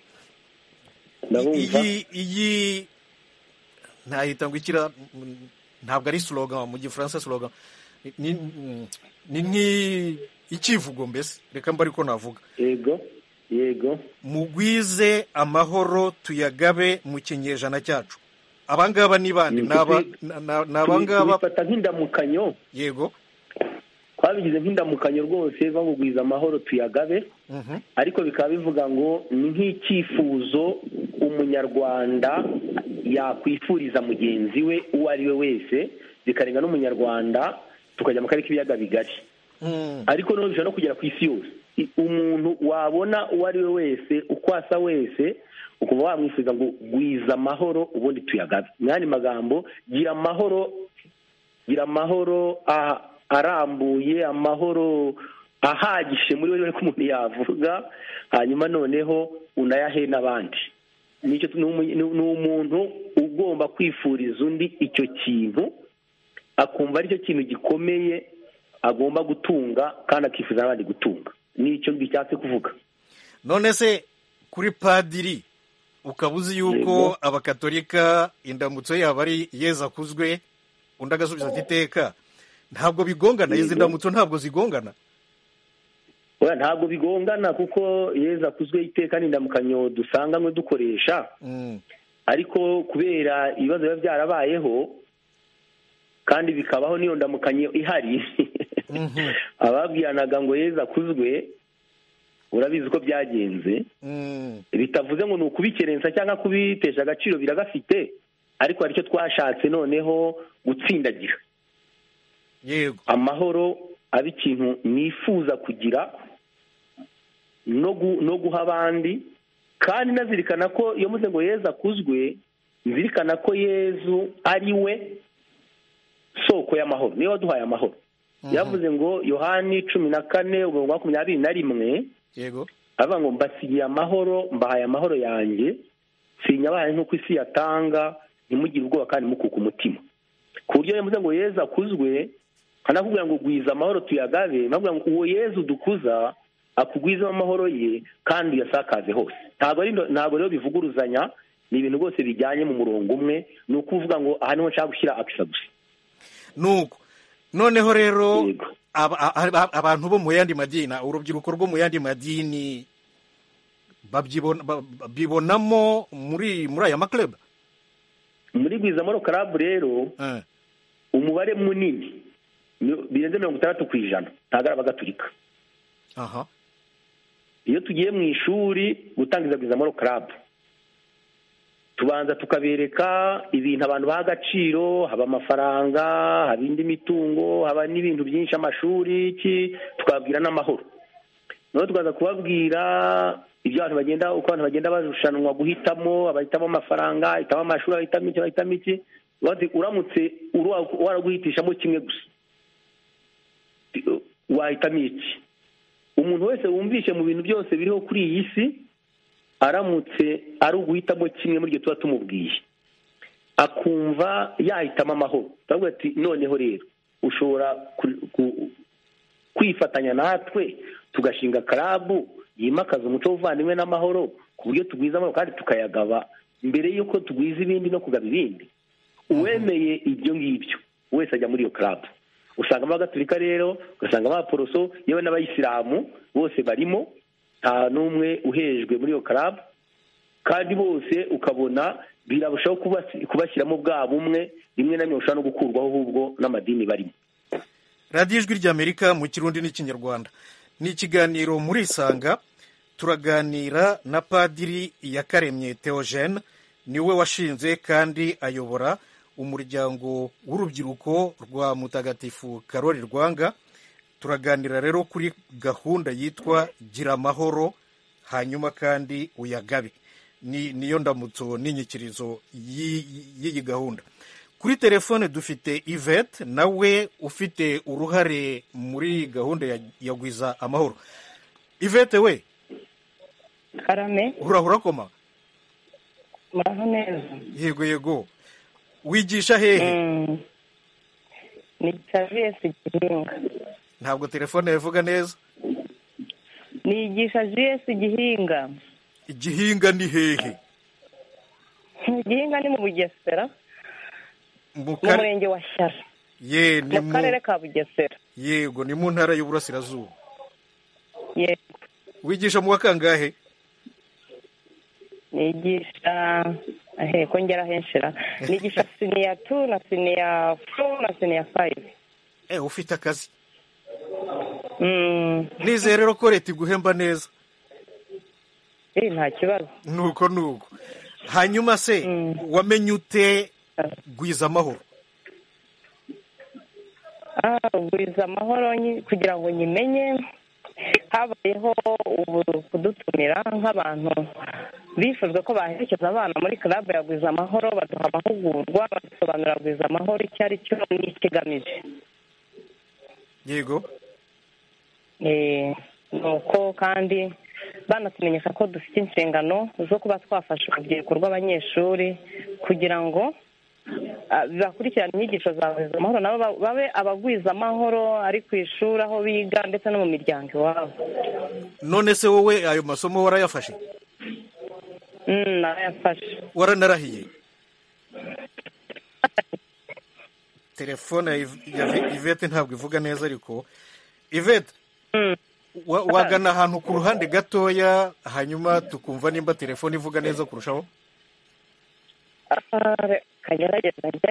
iyi iyi ntahita ngo ikira, ntabwo ari slogan mu Gifaransa, slogan ni ni ni ikivugo mbese, reka mba ariko navuga. Yego yego. Mugwize amahoro tuyagabe mu kinyejana cyacu. Abangaba ni bandi? Naba nabangaba bifata nk'indamukanyo. Yego. Twabigize nk'indamukanyo rwose, bamugwiza amahoro tuyagabe. Uh-huh. Ariko bikaba bivuga ngo ni nk'icyifuzo umunyarwanda yakwifuriza mugenzi we uwo ari we wese, bikarenga n'umunyarwanda tukajya mu karere k'ibiyaga bigari. Mm. Ariko no bishobora no kugera ku isi yose. Umuntu wabona uwo ari we wese, ukwasa wese, ukuba wamwifuza ngo gwiza amahoro ubundi tuyagabe. Mwani magambo, gira amahoro, gira amahoro ah, arambuye, amahoro ahagije muri wewe ko umuntu yavuga, hanyuma noneho unayahe n'abandi. Nicyo ni umuntu ugomba kwifuriza undi icyo kintu, akumva ari cyo kintu gikomeye agomba gutunga kandi akifuza n'abandi gutunga. Nicyo bishatse kuvuga. None se kuri padiri ukabuzi yuko abakatolika indamutso yabo ari Yezu akuzwe, undi agasubiza ati iteka, ntabwo bigongana? Izi ndamutso ntabwo zigongana? Oya, ntabwo bigongana kuko Yezu akuzwe iteka n'indamukanyo dusanganywe dukoresha. Mm. Ariko kubera ibibazo biba byarabayeho kandi bikabaho niyo ndamukanyo ihari, mm-hmm. ababwiranaga ngo Yezu akuzwe, urabizi ko byagenze. Mm. Bitavuze ngo ni ukubikerensa cyangwa kubitesha agaciro, biragafite, ariko hari icyo twashatse noneho gutsindagira. Yego. Amahoro abi ikintu nifuza kugira no gu, no guha abandi, kandi nazirikana ko iyo muze ngo Yezu akuzwe, nzirikana ko Yezu ari we soko y'amahoro, niwe waduhaye amahoro. Mm-hmm. Yavuze ngo Yohani cumi na kane umurongo wa makumyabiri na rimwe, yego, avuga ngo mbasigiye amahoro, mbahaye amahoro yanjye, sinyabahaye nk'uko isi yatanga, ntimugire ubwoba kandi mukuka umutima. Ku buryo yavuze ngo Yezu akuzwe, anakubwira ngo gwiza amahoro tuyagabe, nabwira ngo uwo Yezu dukuza akugwiza amahoro ye kandi yasakaze hose. Ntabwo ari ntabwo rero bivuguruzanya, ni ibintu rwose bijyanye mu murongo umwe, ni ukuvuga ngo aha niho nshaka gushyira akisa gusa. nuko noneho rero Yego. aba- aba- abantu bo mu yandi madini, urubyiruko rwo mu yandi madini babyibona- ba- babibonamo muri muri aya maklub. muri Gwizamahoro Club rero Eh, umubare munini ni- birenze mirongo itandatu ku ijana ntabwo ari abagatulika. aha Iyo tugiye mu ishuri gutangiza Gwizamahoro Club tubanza tukabereka ibintu abantu baha agaciro, haba amafaranga, haba indi mitungo, haba n'ibintu byinshi, amashuri iki, tukababwira n'amahoro. noneho tukaza kubabwira ibyo abantu bagenda uko abantu bagenda barushanwa guhitamo, abahitamo amafaranga, abahitamo amashuri, abahitamo iki, abahitamo iki. Bati uramutse uru- waraguhitishamo kimwe gusa wahitamo iki? Umuntu wese wumvishe mu bintu byose biriho kuri iyi si, aramutse ari uguhitamo kimwe muri ibyo tuba tumubwiye, akumva yahitamo amahoro, turavuga ati noneho rero ushobora ku- ku- kwifatanya natwe tugashinga karabu yimakaza umuco w'ubuvandimwe n'amahoro, ku buryo tugwiza amahoro kandi tukayagaba mbere y'uko tugwiza ibindi no kugaba ibindi. Uwemeye ibyo ngibyo wese ajya muri iyo karabu. Usangamo abagatulika rero, ugasangamo abaporoso, yewe n'abayisilamu bose barimo, nta n'umwe uhejwe muri iyo karabu, kandi bose ukabona birarushaho kubasi- kubashyiramo bwa bumwe, rimwe na rimwe ushobora no gukurwaho ahubwo n'amadini barimo. radiyo ijwi ry'amerika mu kirundi n'ikinyarwanda, ni ikiganiro muri isanga. Turaganira na padiri Iyakaremye Theogene, niwe washinze kandi ayobora umuryango w'urubyiruko rwa Mutagatifu Karoli Rwanga. Turaganira rero kuri gahunda yitwa gira amahoro hanyuma kandi uyagabe, ni niyo ndamutso n'inyikirizo y'i- y'iyi gahunda. Kuri telefone dufite Yvette, nawe ufite uruhare muri gahunda ya, ya Gwiza Amahoro. Yvette we, karame urahura koma? muraho neza. Yego yego. Wigisha hehe? Mm. ni J S Gihinga, Ntabwo telefone yavuga neza. nigisha J S Gihinga. Igihinga ni hehe? Gihinga ni mu Bugesera, Mu mu kar- murenge wa Shyara, Ye, ni mu mu karere ka Bugesera. yego ni mu ntara y'Uburasirazuba. Yego, Wigisha mu wa kangahe? nigisha ahe ko ngera henshira, nigisha siniya tu na siniya four na siniya five. Eh, ufite akazi. Mm. Nizere rero ko leta iguhemba neza. Eh, nta kibazo. Nuko nuko. Hanyuma se Mm. wamenye ute Gwiza Amahoro? Ah, Gwiza Amahoro nyi- kugira ngo nyimenye, habayeho ubu kudutumira nk'abantu bifujwe ko baherekeza abana muri club ya Gwiza Amahoro, baduha amahugurwa, badusobanurira Gwiza Amahoro icyo ari cyo n'ikigamije. Yego. Eh, nuko kandi banatumenyesha ko dufite inshingano zo kuba twafasha urubyiruko rw'abanyeshuri kugira ngo ah, bakurikirane inyigisho za Gwiza Amahoro, nabo ba- babe abagwiza amahoro ari ku ishuri aho biga ndetse no mu miryango iwabo. None se wowe ayo masomo warayafashe? Mm, narayafashe. Waranarahiye? Telefone ya Yv- ya Yv- Yvette ntabwo ivuga neza ariko. Yvette, Mm. wa- wagana ahantu ku ruhande gatoya hanyuma tukumva nimba telefone ivuga neza kurushaho? Ah, reka ngerageze njye.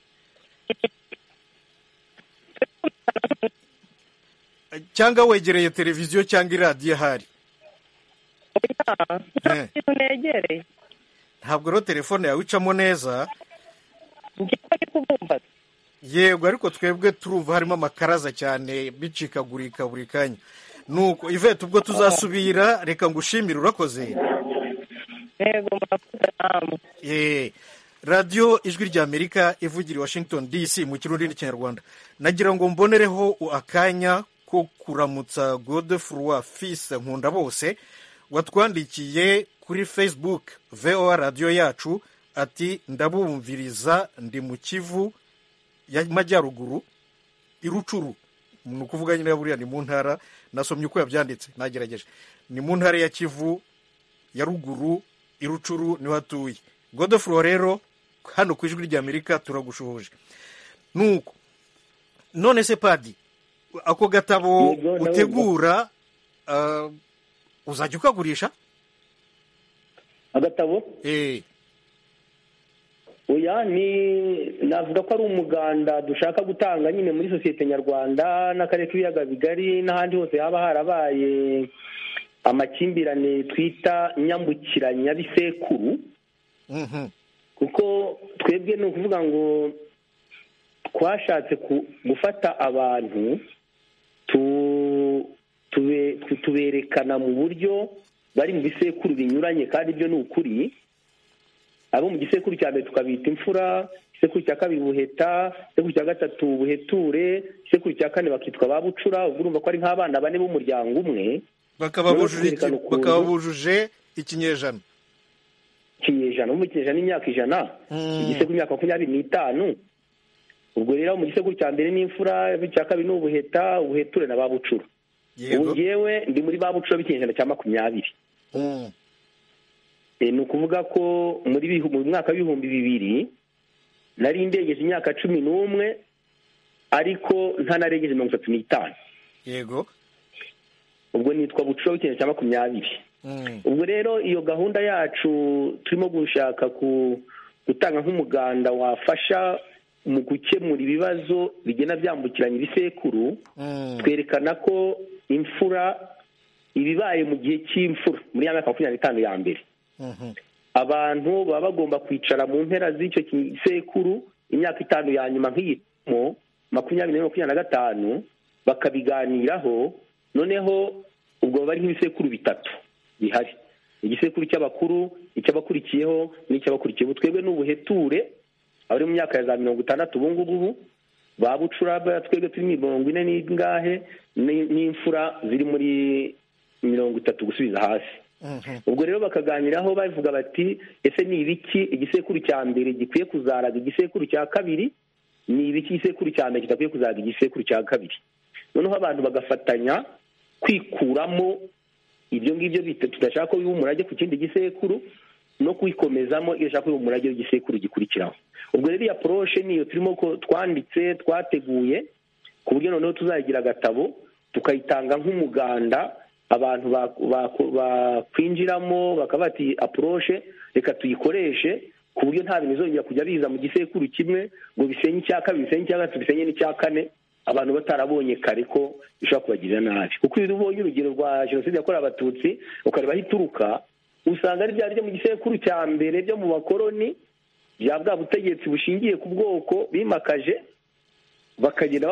Cyangwa wegereye televiziyo cyangwa iradiyo ahari? Oya, nta Eh. kintu negereye. Ntabwo rero telefone yawe icamo neza. Njye ko ndi kubumva. Yego, ariko twebwe turumva harimo amakaraza cyane bicikagurika buri kanya. Nuko Yvette, ubwo tuzasubira, reka ngushimire, urakoze. Yego, murakoze namwe. Eh, radiyo ijwi ry'Amerika ivugira i Washington D C mu kirundi n'ikinyarwanda. Nagira ngo mbonereho akanya ko kuramutsa Godefroid Fils Nkunda bose watwandikiye kuri Facebook V O A radiyo yacu ati ndabumviriza ndi mu Kivu y'Amajyaruguru i Rucuru. Ni ukuvuga nyine buriya ni mu ntara, nasomye uko yabyanditse nagerageje, ni mu ntara ya Kivu ya ruguru i Rucuru niho atuye. Godefroid rero hano ku ijwi ry'Amerika turagushuhuje. Nuko none se padi ako gatabo utegura uzajya ukagurisha agatabo eh oya ni navuga ko ari umuganda dushaka gutanga nyine muri sosiyete nyarwanda n'akarere k'ibiyaga bigari n'ahandi hose haba harabaye amakimbirane twita nyambukiranya bisekuru kuko twebwe ni ukuvuga ngo twashatse gufata abantu tuberekana mu buryo bari mu bisekuru binyuranye kandi ibyo ni ukuri. Abo mu gisekuru cya mbere tukabita imfura, igisekuru cya kabiri buheta, igisekuru cya gatatu buheture, igisekuru cya kane bakitwa ba bucura. Ubwo urumva ko ari nk'abana bane b'umuryango umwe bakaba bujuje ikinyejana ikinyejana mu kinyejana n'imyaka ijana igisekuru imyaka makumyabiri n'itanu. Ubwo rero mu gisekuru cya mbere n'imfura, icya kabiri n'ubuheta, ubuheture na ba bucura. Ubu ngewe ndi muri ba bucura b'ikinyejana cya makumyabiri. Ni ukuvuga ko muri mu mwaka w'ibihumbi bibiri nari ndegeje imyaka cumi n'umwe ariko ntanarengeje mirongo itatu n'itanu. Yego. Ubwo nitwa bucura w'ikinyejana cya makumyabiri. Ubwo rero iyo gahunda yacu turimo gushaka gutanga nk'umuganda wafasha mu gukemura ibibazo bigenda byambukiranya ibisekuru. Twerekana ko imfura ibibaye mu gihe cy'imfura muri ya myaka makumyabiri n'itanu ya mbere, abantu baba bagomba kwicara mu mpera z'icyo gisekuru imyaka itanu ya nyuma nk'iyimo makumyabiri na makumyabiri na gatanu bakabiganiraho. Noneho ubwo bari nk'ibisekuru bitatu bihari, igisekuru cy'abakuru, icy'abakurikiyeho n'icy'abakurikiyeho. Twebwe n'ubuheture abari mu myaka ya za mirongo itandatu ubu ngubu, ba bucura twebwe turi mirongo ine n'ingahe, n'imfura ziri muri mirongo itatu gusubiza hasi. Ubwo rero bakaganiraho bavuga bati ese ni ibiki igisekuru cya mbere gikwiye kuzaraga igisekuru cya kabiri, ni ibiki igisekuru cya mbere kidakwiye kuzaraga igisekuru cya kabiri. Noneho abantu bagafatanya kwikuramo ibyo ngibyo tudashaka ko biba umurage ku kindi gisekuru no kwikomezamo iyo ushaka ko biba umurage w'igisekuru gikurikiraho. Ubwo rero iyi approche niyo turimo ko twanditse twateguye ku buryo noneho tuzagira agatabo tukayitanga nk'umuganda abantu bakwinjiramo bakaba bati approche reka tuyikoreshe ku buryo nta bintu bizongera kujya biza mu gisekuru kimwe ngo bisenye icya kabiri, bisenye icya gatatu, bisenye n'icya kane, abantu batarabonye kare ko bishobora kubagirira nabi. Kuko iyo ubonye urugero rwa jenoside yakorewe abatutsi ukareba aho ituruka, usanga ari bya byo mu gisekuru cya mbere byo mu bakoroni bya bwa butegetsi bushingiye ku bwoko bimakaje, bakagenda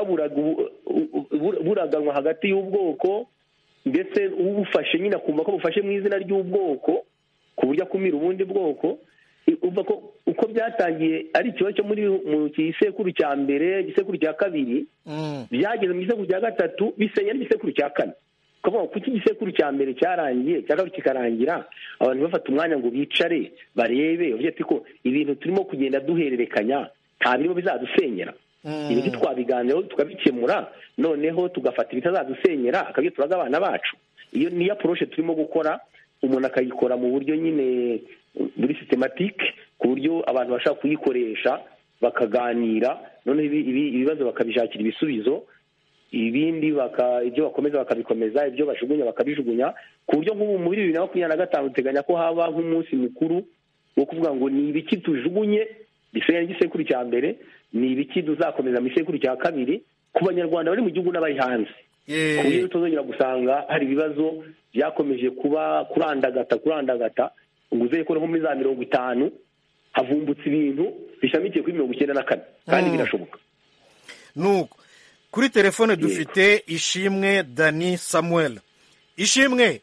buraganwa hagati y'ubwoko, ndetse ubufashe nyine akumva ko bufashe mu izina ry'ubwoko ku buryo akumira ubundi bwoko. Uko byatangiye ari ikibazo cyo muri mu gisekuru cya mbere, igisekuru cya kabiri, byageze mu gisekuru cya gatatu bisenya n'igisekuru cya kane. Kuko kuki igisekuru cya mbere cyarangiye cya kabiri kikarangira abantu bafata umwanya ngo bicare barebe uvuye ati ko ibintu turimo kugenda duhererekanya nta birimo bizadusenyera. Ibintu twabiganiraho tukabikemura, noneho tugafata ibitazadusenyera akabyo turaga abana bacu. Iyo ni approche turimo gukora, umuntu akayikora mu buryo nyine muri systematique ku buryo abantu bashaka kuyikoresha bakaganira, noneho ibibazo bakabishakira ibisubizo, ibindi baka ibyo bakomeza bakabikomeza, ibyo bashugunya bakabijugunya, ku buryo nk'ubu muri bibiri na makumyabiri na gatanu uteganya ko haba nk'umunsi mukuru wo kuvuga ngo ni ibiki tujugunye bisenya igisekuru cya mbere, ni ibiki tuzakomeza mu gisekuru cya kabiri ku banyarwanda bari mu gihugu n'abari hanze. Ku buryo tuzongera gusanga hari ibibazo byakomeje kuba kurandagata kurandagata ngo uzeye ko nko muri za mirongo itanu havumbutse ibintu bishamikiye kuri mirongo icyenda na kane kandi birashoboka. Nuko kuri telefone dufite Ishimwe Dani Samuel. Ishimwe.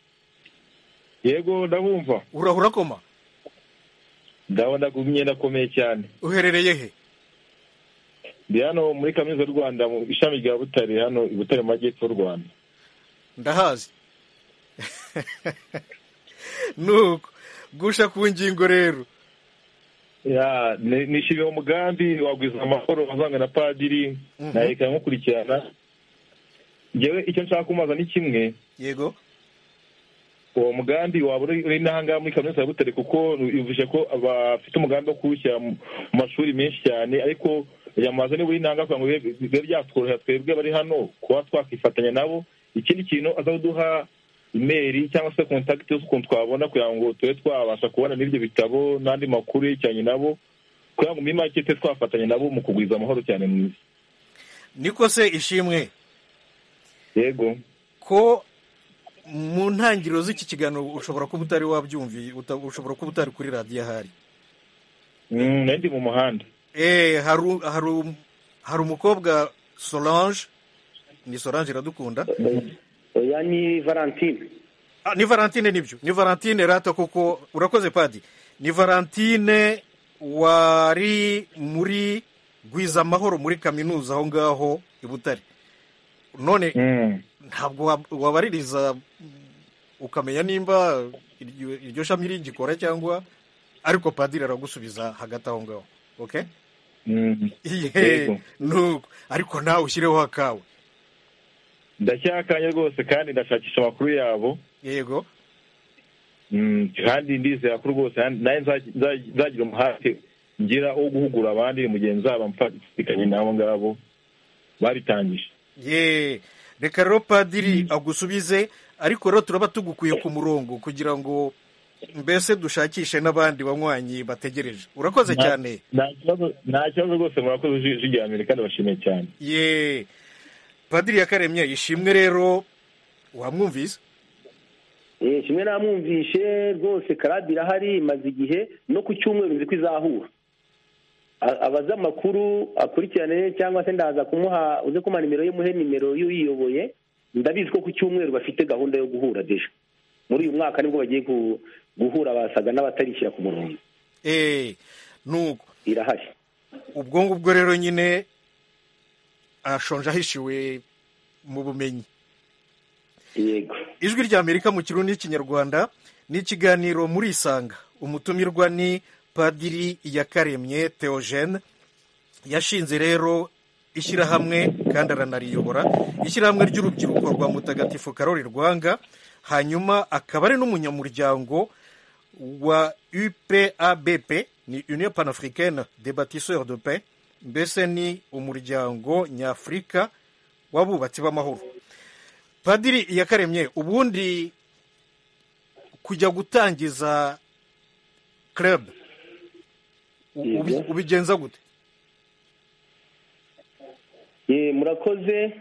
Yego ndabumva. Urahura koma? Ndabona gumye nakomeye cyane. Uherereye he? Ndi hano muri kaminuza y'u Rwanda mu ishami rya Butare, hano i Butare mu majyepfo y'u Rwanda. Ndahazi. Nuko gusha ku ngingo rero. Ya nishimiye umugambi wagwiza amahoro wazanga na padiri na reka nkukurikirana. Ngewe icyo nshaka kumaza ni kimwe. Yego. Uwo mugambi waba uri n'ahanga muri kaminuza ya Butare, kuko yumvise ko abafite umugambi wo kuwushyira mu mashuri menshi cyane, ariko kugira ngo bazane buri ntanga kugira ngo bibe bibe byatworohera twebwe bari hano kuba twakifatanya nabo. Ikindi kintu aza kuduha imeri cyangwa se kontakiti z'ukuntu twabona kugira ngo tube twabasha kubona n'ibyo bitabo n'andi makuru yerekeranye nabo kugira ngo muri make tube twafatanya nabo mu kugwiza amahoro cyane mu isi. niko se Ishimwe, yego ko mu ntangiriro z'iki kiganiro ushobora kuba utari wabyumviye, uta- ushobora kuba utari kuri radiyo ahari. Mm, nari ndi mu muhanda. Eh, hari hari hari umukobwa Solange, ni Solange Iradukunda. oya ni Valentine. Ah, ni Valentine nibyo. Ni Valentine rata kuko urakoze padi. Ni Valentine wari muri Gwiza Amahoro muri kaminuza aho ngaho i Butare. None Mm. ntabwo wab- wabaririza ukamenya nimba iryo iryo shami rigikora cyangwa, ariko padiri aragusubiza hagati aho ngaho. Okay? Mm. Iye, Yego. nuko ariko nawe ushyireho akawe. ndacyakanye rwose kandi ndashakisha amakuru yabo. Yego. Mm, kandi ndizera ko rwose nawe nza- nza- nzagira umuhate ngira wo guhugura abandi mu gihe nzaba mfatikanye n'abo ngabo babitangije. Ye, reka rero padiri agusubize, ariko rero turaba tugukuye ku murongo kugira ngo mbese dushakishe n'abandi banywanyi bategereje. Urakoze Nta- cyane. nta kibazo nta kibazo rwose murakoze ijwi rya Amerika ndabashimiye cyane. Ye, padiri Yakaremye Ishimwe rero wamwumvise? Eh, kimwe namwumvishe rwose karadi irahari imaze igihe no ku cyumweru nzi ko izahura. A- abaza amakuru akurikirane cyangwa se ndaza kumuha uze kuma nimero ye muhe nimero y'uyiyoboye. Ndabizi ko ku cyumweru bafite gahunda yo guhura deja. Muri uyu mwaka nibwo bagiye ku- guhura basaga n'abatarishyira ku murongo. Eh, nuko Irahari. ubwo ngubwo rero nyine ashonje ahishiwe mu bumenyi. Yego. Ijwi rya Amerika mu Kirundi n'Ikinyarwanda ni ikiganiro muri Isanga. Umutumirwa ni Padiri Yakaremye Theogene, yashinze rero ishyirahamwe kandi aranariyobora, ishyirahamwe ry'urubyiruko rwa Mutagatifu Karoli Rwanga, hanyuma akaba ari n'umunyamuryango wa U P A B P, ni Union Panafricaine des Bâtisseurs de Paix, mbese ni umuryango nyafurika w'abubatsi b'amahoro. Padiri Yakaremye, ubundi kujya gutangiza club u- ubi- ubigenza gute? Eh, murakoze.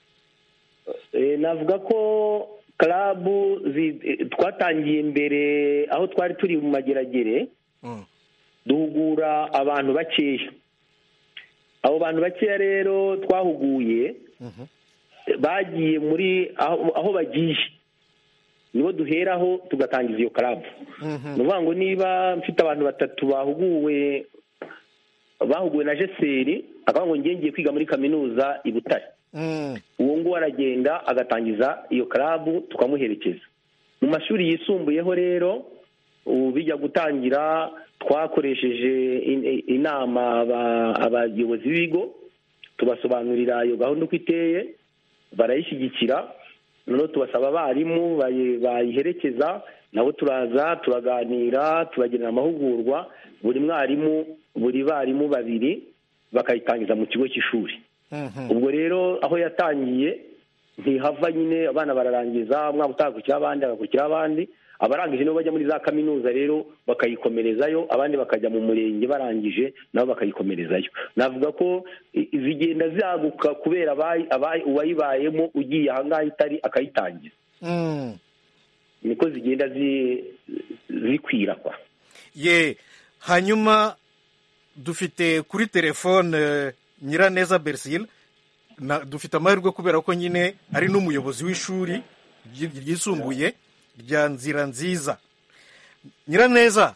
Eh, navuga ko club zi- eh, twatangiye mbere aho twari turi mu mageragere Mm. duhugura abantu bakeya. Abo bantu bakeya rero twahuguye Mhm. bagiye muri aho, aho bagiye nibo duheraho tugatangiza iyo club. Mhm. Ni ukuvuga ngo niba mfite abantu batatu bahuguwe bahuguwe na jeseri akavuga ngo ngiye ngiye kwiga muri kaminuza i Butare, Mm. uwo nguwo aragenda agatangiza iyo club tukamuherekeza. Mu mashuri yisumbuyeho rero ubu bijya gutangira twakoresheje in- inama aba- abayobozi b'ibigo tubasobanurira iyo gahunda uko iteye, barayishyigikira. Noneho tubasaba abarimu bayi- bayiherekeza, nabo turaza turaganira tubagenera amahugurwa, buri mwarimu buri barimu babiri bakayitangiza mu kigo cy'ishuri. Mhm. Ubwo rero aho yatangiye ntihava nyine, abana bararangiza, umwaka utakurikira abandi agakurikira abandi, abarangije nibo bajya muri za kaminuza rero bakayikomerezayo, abandi bakajya mu murenge barangije nabo bakayikomerezayo. Navuga ko i- zigenda zaguka kubera abayi- abayi- uwayibayemo ugiye ahangaha itari akayitangiza, Mm. niko zigenda zi- zikwira kwa. Ye, hanyuma dufite kuri telefone eh, Nyiraneza Bercile, na dufite amahirwe kubera ko nyine ari n'umuyobozi w'ishuri ryi- ryisumbuye rya Nzira Nziza. Nyiraneza,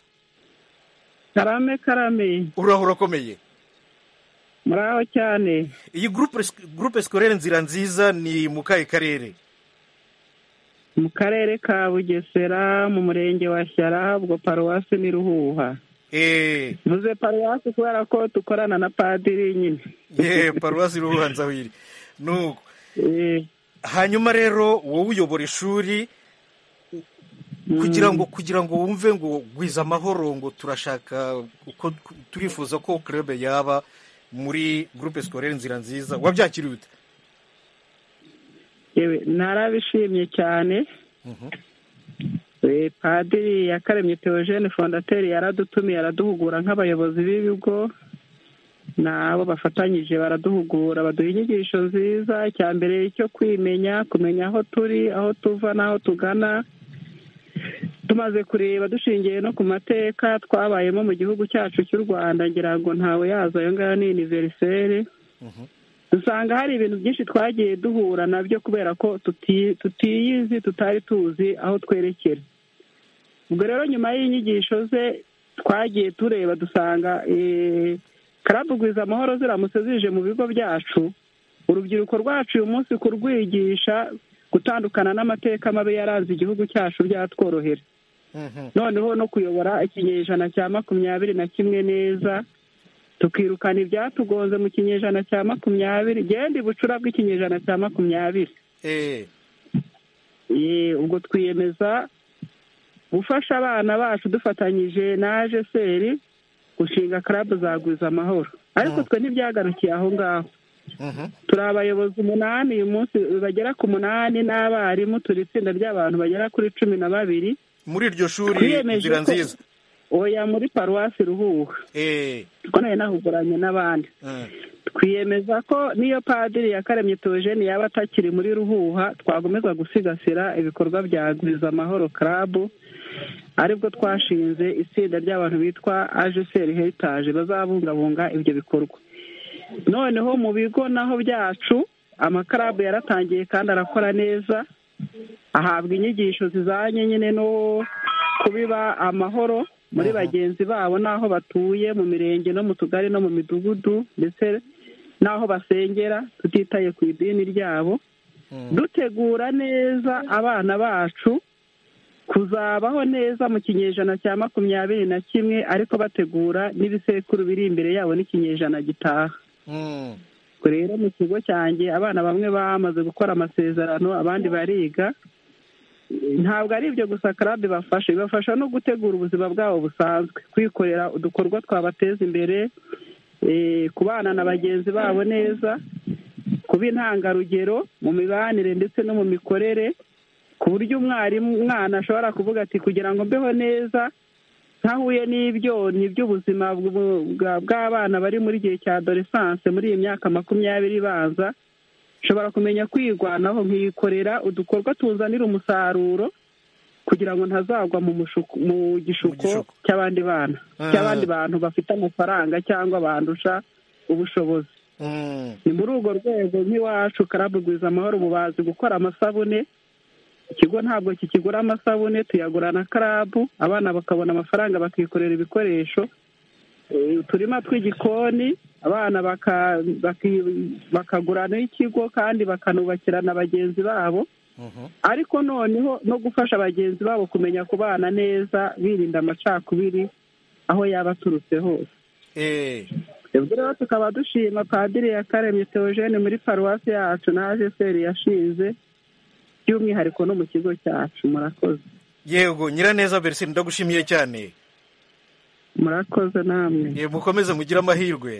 karame karame, uraho urakomeye? muraho cyane. Iyi groupe groupe scolaire Nzira Nziza ni mu kahe karere? Mu karere ka Bugesera mu murenge wa Shyara, ubwo paruwasi ni Ruhuha. Eh, Mvuze paruwasi kubera ko dukorana na padiri nyine. ye paruwasi Ruhanza wiri. Nuko Eh, hanyuma rero wowe uyobora ishuri kugira ngo kugira ngo wumve ngo gwiza amahoro, ngo turashaka uko turifuza ko club yaba, muri groupe scolaire Nzira Nziza wabyakiriye ute? yewe narabishimye cyane. Padiri Yakaremye Theogene fondateri yaradutumiye araduhugura nk'abayobozi b'ibigo nabo bafatanyije baraduhugura baduha inyigisho nziza. Icya mbere cyo kwimenya, kumenya aho turi, aho tuva n'aho tugana, tumaze kureba dushingiye no ku mateka twabayemo mu gihugu cyacu cy'u Rwanda. Ngira ngo ntawe yaza ayo ngayo ni universelle. Dusanga hari ibintu byinshi twagiye duhura nabyo kubera ko tutiyizi, tutari tuzi aho twerekera. Ubwo rero nyuma y'inyigisho ze twagiye tureba dusanga Club Gwiza Amahoro ziramutse zije mu bigo byacu, urubyiruko rwacu uyu munsi kurwigisha gutandukana n'amateka mabi yaranze igihugu cyacu byatworohera. Noneho no kuyobora ikinyejana cya makumyabiri na kimwe neza, tukirukana ibyatugonze mu kinyejana cya makumyabiri, genda ibucura bw'ikinyejana cya makumyabiri. Ubwo twiyemeza gufasha abana bacu dufatanyije na A G S R gushinga Club za Gwiza Amahoro. Ariko twe ntibyagarukiye aho ngaho. Turi abayobozi umunani uyu munsi bagera ku munani n'abarimu, turi itsinda ry'abantu bagera kuri cumi na babiri muri iryo shuri Nzira Nziza. Oya, muri paruwasi Ruhuha. Kuko nayo nahuguranye n'abandi. Twiyemeza ko niyo Padiri Yakaremye Theogene yaba atakiri muri Ruhuha, twagomeza gusigasira ibikorwa bya Gwiza Amahoro Club, aribwo twashinze itsinda ry'abantu bitwa A G S R Heritage bazabungabunga ibyo bikorwa. Noneho mu bigo naho byacu amakarabu yaratangiye kandi arakora neza, ahabwa inyigisho zizanye nyine no kubiba amahoro muri bagenzi babo n'aho batuye mu mirenge no mu tugari no mu midugudu ndetse n'aho basengera, tutitaye ku idini ryabo. Dutegura neza abana bacu kuzabaho neza mu kinyejana cya makumyabiri na kimwe, ariko bategura n'ibisekuru biri imbere yabo n'ikinyejana gitaha. Rero mu kigo cyanjye abana bamwe bamaze gukora amasezerano, abandi bariga. Ntabwo ari ibyo gusa Club bafasha, bibafasha no gutegura ubuzima bwabo busanzwe, kwikorera udukorwa twabateza imbere, kubana na bagenzi babo neza, kuba intangarugero mu mibanire ndetse no mu mikorere, ku buryo umwarimu umwana ashobora kuvuga ati kugira ngo mbeho neza ntahuye n'ibyonnyi by'ubuzima bw'abana bari muri gihe cya adolescence, muri iyi myaka makumyabiri ibanza, nshobora kumenya kwirwanaho nkikorera udukorwa tuzanira umusaruro kugira ngo ntazagwa mu gishuko cy'abandi bana cy'abandi bantu bafite amafaranga cyangwa bandusha ubushobozi. Ni muri urwo rwego nk'iwacu Club Gwiza Amahoro mubazi gukora amasabune. Ikigo ntabwo kikigura amasabune, tuyagura na Club, abana bakabona amafaranga bakikorera ibikoresho. Uturima tw'igikoni abana bakagura n'ikigo kandi bakanubakira na bagenzi babo. Ariko noneho no gufasha bagenzi babo kumenya kubana neza, birinda amacakubiri aho yaba aturutse hose. Ubwo rero tukaba dushima Padiri Yakaremye Theogene muri paruwasi yacu na A G S R yashinze, by'umwihariko no mu kigo cyacu. Murakoze. Yego, Nyiraneza Bersine ndagushimiye cyane. Murakoze namwe. Ye mukomeze mugira amahirwe.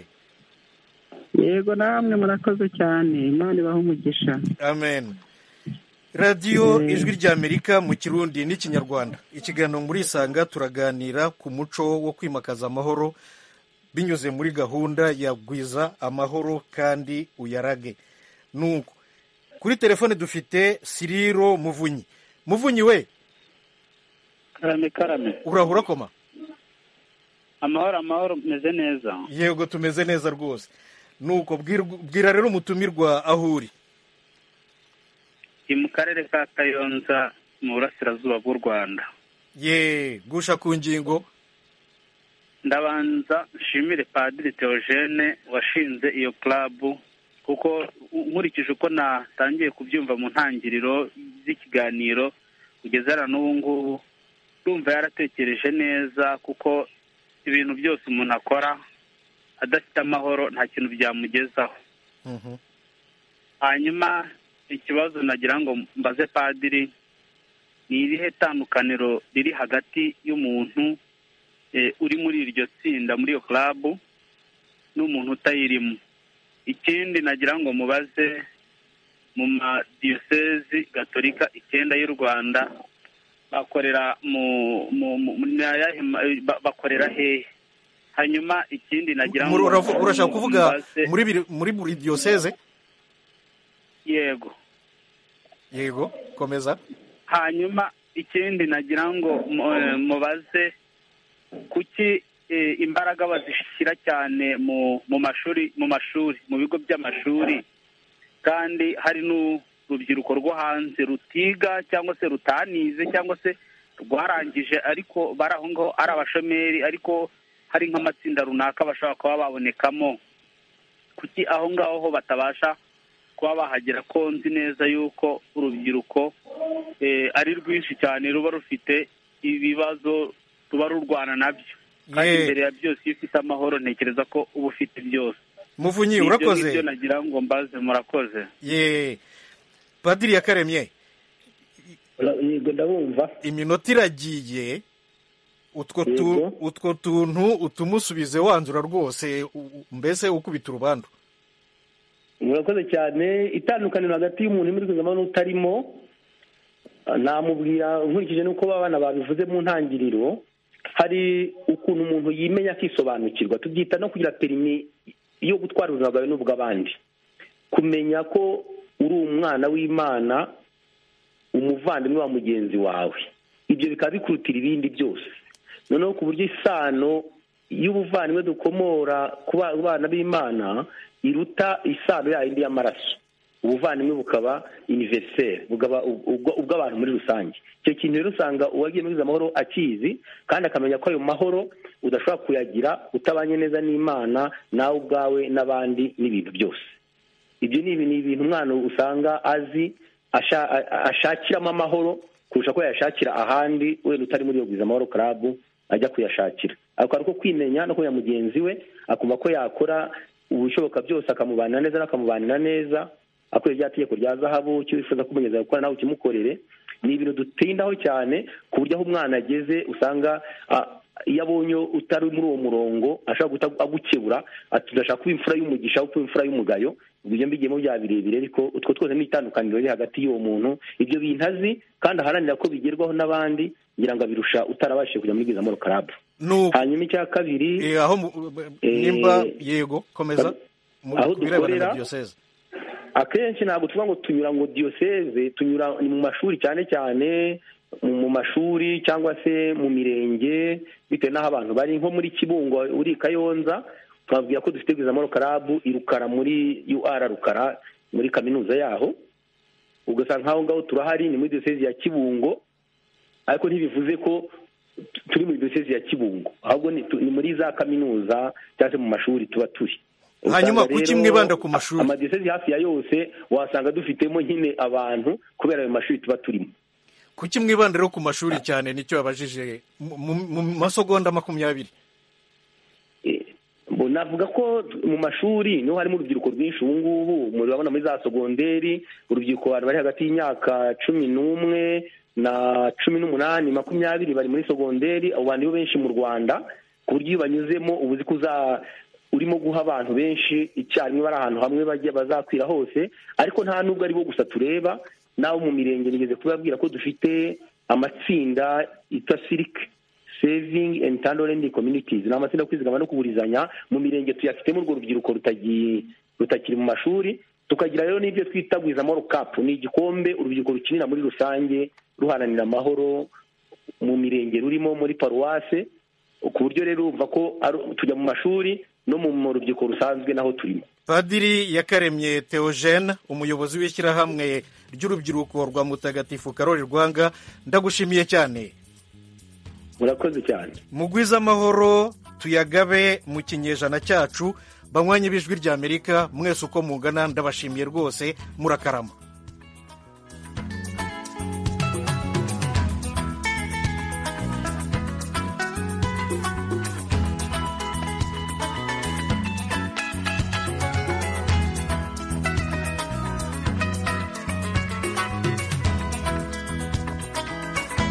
Yego namwe murakoze cyane, Imana ibahe umugisha. Amen. Radio Ijwi ry'Amerika mu Kirundi n'Ikinyarwanda. Ikiganiro muri Isanga turaganira ku muco wo kwimakaza amahoro binyuze muri gahunda ya Gwiza Amahoro kandi uyarage. Nuko kuri telefone dufite Siriro Muvunyi. Muvunyi we. Karame karame. Urahura koma? Amahoro amahoro meze neza. Yego tumeze neza rwose. Nuko bwira rero umutumirwa aho uri. Mu karere ka Kayonza mu burasirazuba bw'u Rwanda. Ye, gusha ku ngingo. Ndabanza nshimire Padiri Theogene washinze iyo club, kuko nkurikije uko natangiye kubyumva mu ntangiriro z'ikiganiro kugeza na n'ubu ngubu, ndumva yaratekereje neza, kuko ibintu byose umuntu akora adafite amahoro nta kintu byamugezaho. Hanyuma ikibazo nagira ngo mbaze Padiri, ni irihe tandukaniro riri hagati y'umuntu uri muri iryo tsinda muri iyo club n'umuntu utayirimo. Ikindi nagira ngo mubaze mu madiyosezi gatolika icyenda y'u Rwanda bakorera mu bakorera hehe? Hanyuma ikindi nagira ngo urashaka kuvuga muri muri buri diyoseze? Yego yego, komeza. Hanyuma ikindi nagira ngo mubaze kuki imbaraga bazishyira cyane mu mashuri mu mashuri mu bigo by'amashuri, kandi hari n'urubyiruko rwo hanze rutiga cyangwa se rutanize cyangwa se rwarangije ariko bari aho ngaho ari abashomeri, ariko hari nk'amatsinda runaka bashobora kuba babonekamo. Kuki aho ngaho ho batabasha kuba bahagera? Ko nzi neza yuko urubyiruko ari rwinshi cyane ruba rufite ibibazo ruba rurwana nabyo, kandi imbere ya byose iyo ufite amahoro ntekereza ko uba ufite byose. Muvunyi, urakoze. Ibyo nagira ngo mbaze. Murakoze. Ye Padiri Yakaremye, yego ndabumva. Iminota iragiye, utwo tu utwo tuntu utumusubize wanzura rwose, mbese ukubita urubandu. Murakoze cyane. Itandukaniro hagati y'umuntu muri kuzama n'utarimo, namubwira nkurikije nuko babana babivuze mu ntangiriro, hari ukuntu umuntu yimenya akisobanukirwa. Tubyita no kugira perimi yo gutwara ubuzima bwawe n'ubw'abandi, kumenya ko uri umwana w'Imana, umuvandimwe wa mugenzi wawe. Ibyo bikaba bikurutira ibindi byose. Noneho ku buryo isano y'ubuvandimwe dukomora ku bana b'Imana iruta isano yindi y'amaraso. Ubuvandimwe bukaba universel, bugaba ubw'abantu muri rusange. Icyo kintu rero usanga uwagiye muri amahoro akizi, kandi akamenya ko ayo mahoro udashobora kuyagira utabanye neza n'Imana, nawe ubwawe n'abandi n'ibintu byose. Ibyo ni ibintu umwana usanga azi ashakiramo amahoro kurusha ko yashakira ahandi wenda utari muri iyo amahoro club ajya kuyashakira. Ariko ariko kwimenya no kuya mugenzi we akumva ko yakora ubushoboka byose akamubanira neza n'akamubanira neza, akora rya tegeko rya zahabu cyo wifuza kumenyeza gukora nawe ukimukorere. Ni ibintu dutindaho cyane ku buryo aho umwana ageze usanga iyo abonye utari muri uwo murongo ashaka agukebura ati udashaka kuba imfura y'umugisha aho kuba imfura y'umugayo. Ibyo mbigiyemo bya birebire, ariko utwo twose n'itandukaniro riri hagati y'uwo muntu. Ibyo bintu azi kandi aharanira ko bigerwaho n'abandi, ngira ngo abirusha utarabashije kujya muri Gizamoro Club. Hanyuma icya kabiri, aho nimba yego komeza aho dukorera akenshi ntabwo tuvuga ngo tunyura ngo diyoseze, tunyura mu mashuri cyane cyane mu mashuri cyangwa se mu mirenge, bitewe n'aho abantu bari. Nko muri Kibungo uri Kayonza twabwira ko dufite Gizamoro Club irukara muri U R Rukara muri kaminuza yaho, ugasanga nkaho ngaho turahari, ni muri diyoseze ya Kibungo, ariko ntibivuze ko turi muri diyoseze ya Kibungo, ahubwo ni muri za kaminuza cyangwa se mu mashuri tuba turi. Hanyuma kuki mwibanda ku mashuri? Amadiyoseze hafi ya yose wasanga dufitemo nyine abantu kubera ayo mashuri tuba turimo. Kuki mwibanda rero ku mashuri cyane? Nicyo yabajije mu masegonda makumyabiri. Navuga ko mu mashuri niho harimo urubyiruko rwinshi ubu ngubu. Murabona muri za sogonderi urubyiruko bari hagati y'imyaka cumi n'umwe na cumi n'umunani makumyabiri bari muri sogonderi. Abo bantu benshi mu Rwanda, ku buryo iyo banyuzemo ubuzi kuza urimo guha abantu benshi icyarimwe bari ahantu hamwe bajya bazakwira hose. Ariko nta nubwo ari bo gusa tureba, naho mu mirenge nigeze kubabwira ko dufite amatsinda yitwa Civic Saving and Talent Communities. Ni amatsinda yo kwizigama no kugurizanya mu mirenge tuyafitemo urwo rubyiruko rutakiri mu mashuri. Tukagira rero n'ibyo twita Gizamoro Cup, ni igikombe urubyiruko rukinira muri rusange ruharanira amahoro mu mirenge rurimo muri paruwase, ku buryo rero umva ko tujya mu mashuri no mu rubyiruko rusanzwe naho turimo. Padiri Yakaremye Theogene, umuyobozi w'ishyirahamwe ry'urubyiruko rwa Mutagatifu Karoli Rwanga, ndagushimiye cyane. Murakoze cyane. Mugwiza amahoro tuyagabe mu kinyejana cyacu. Banywanyi b'Ijwi ry'Amerika mwese uko mungana ndabashimiye rwose, murakarama.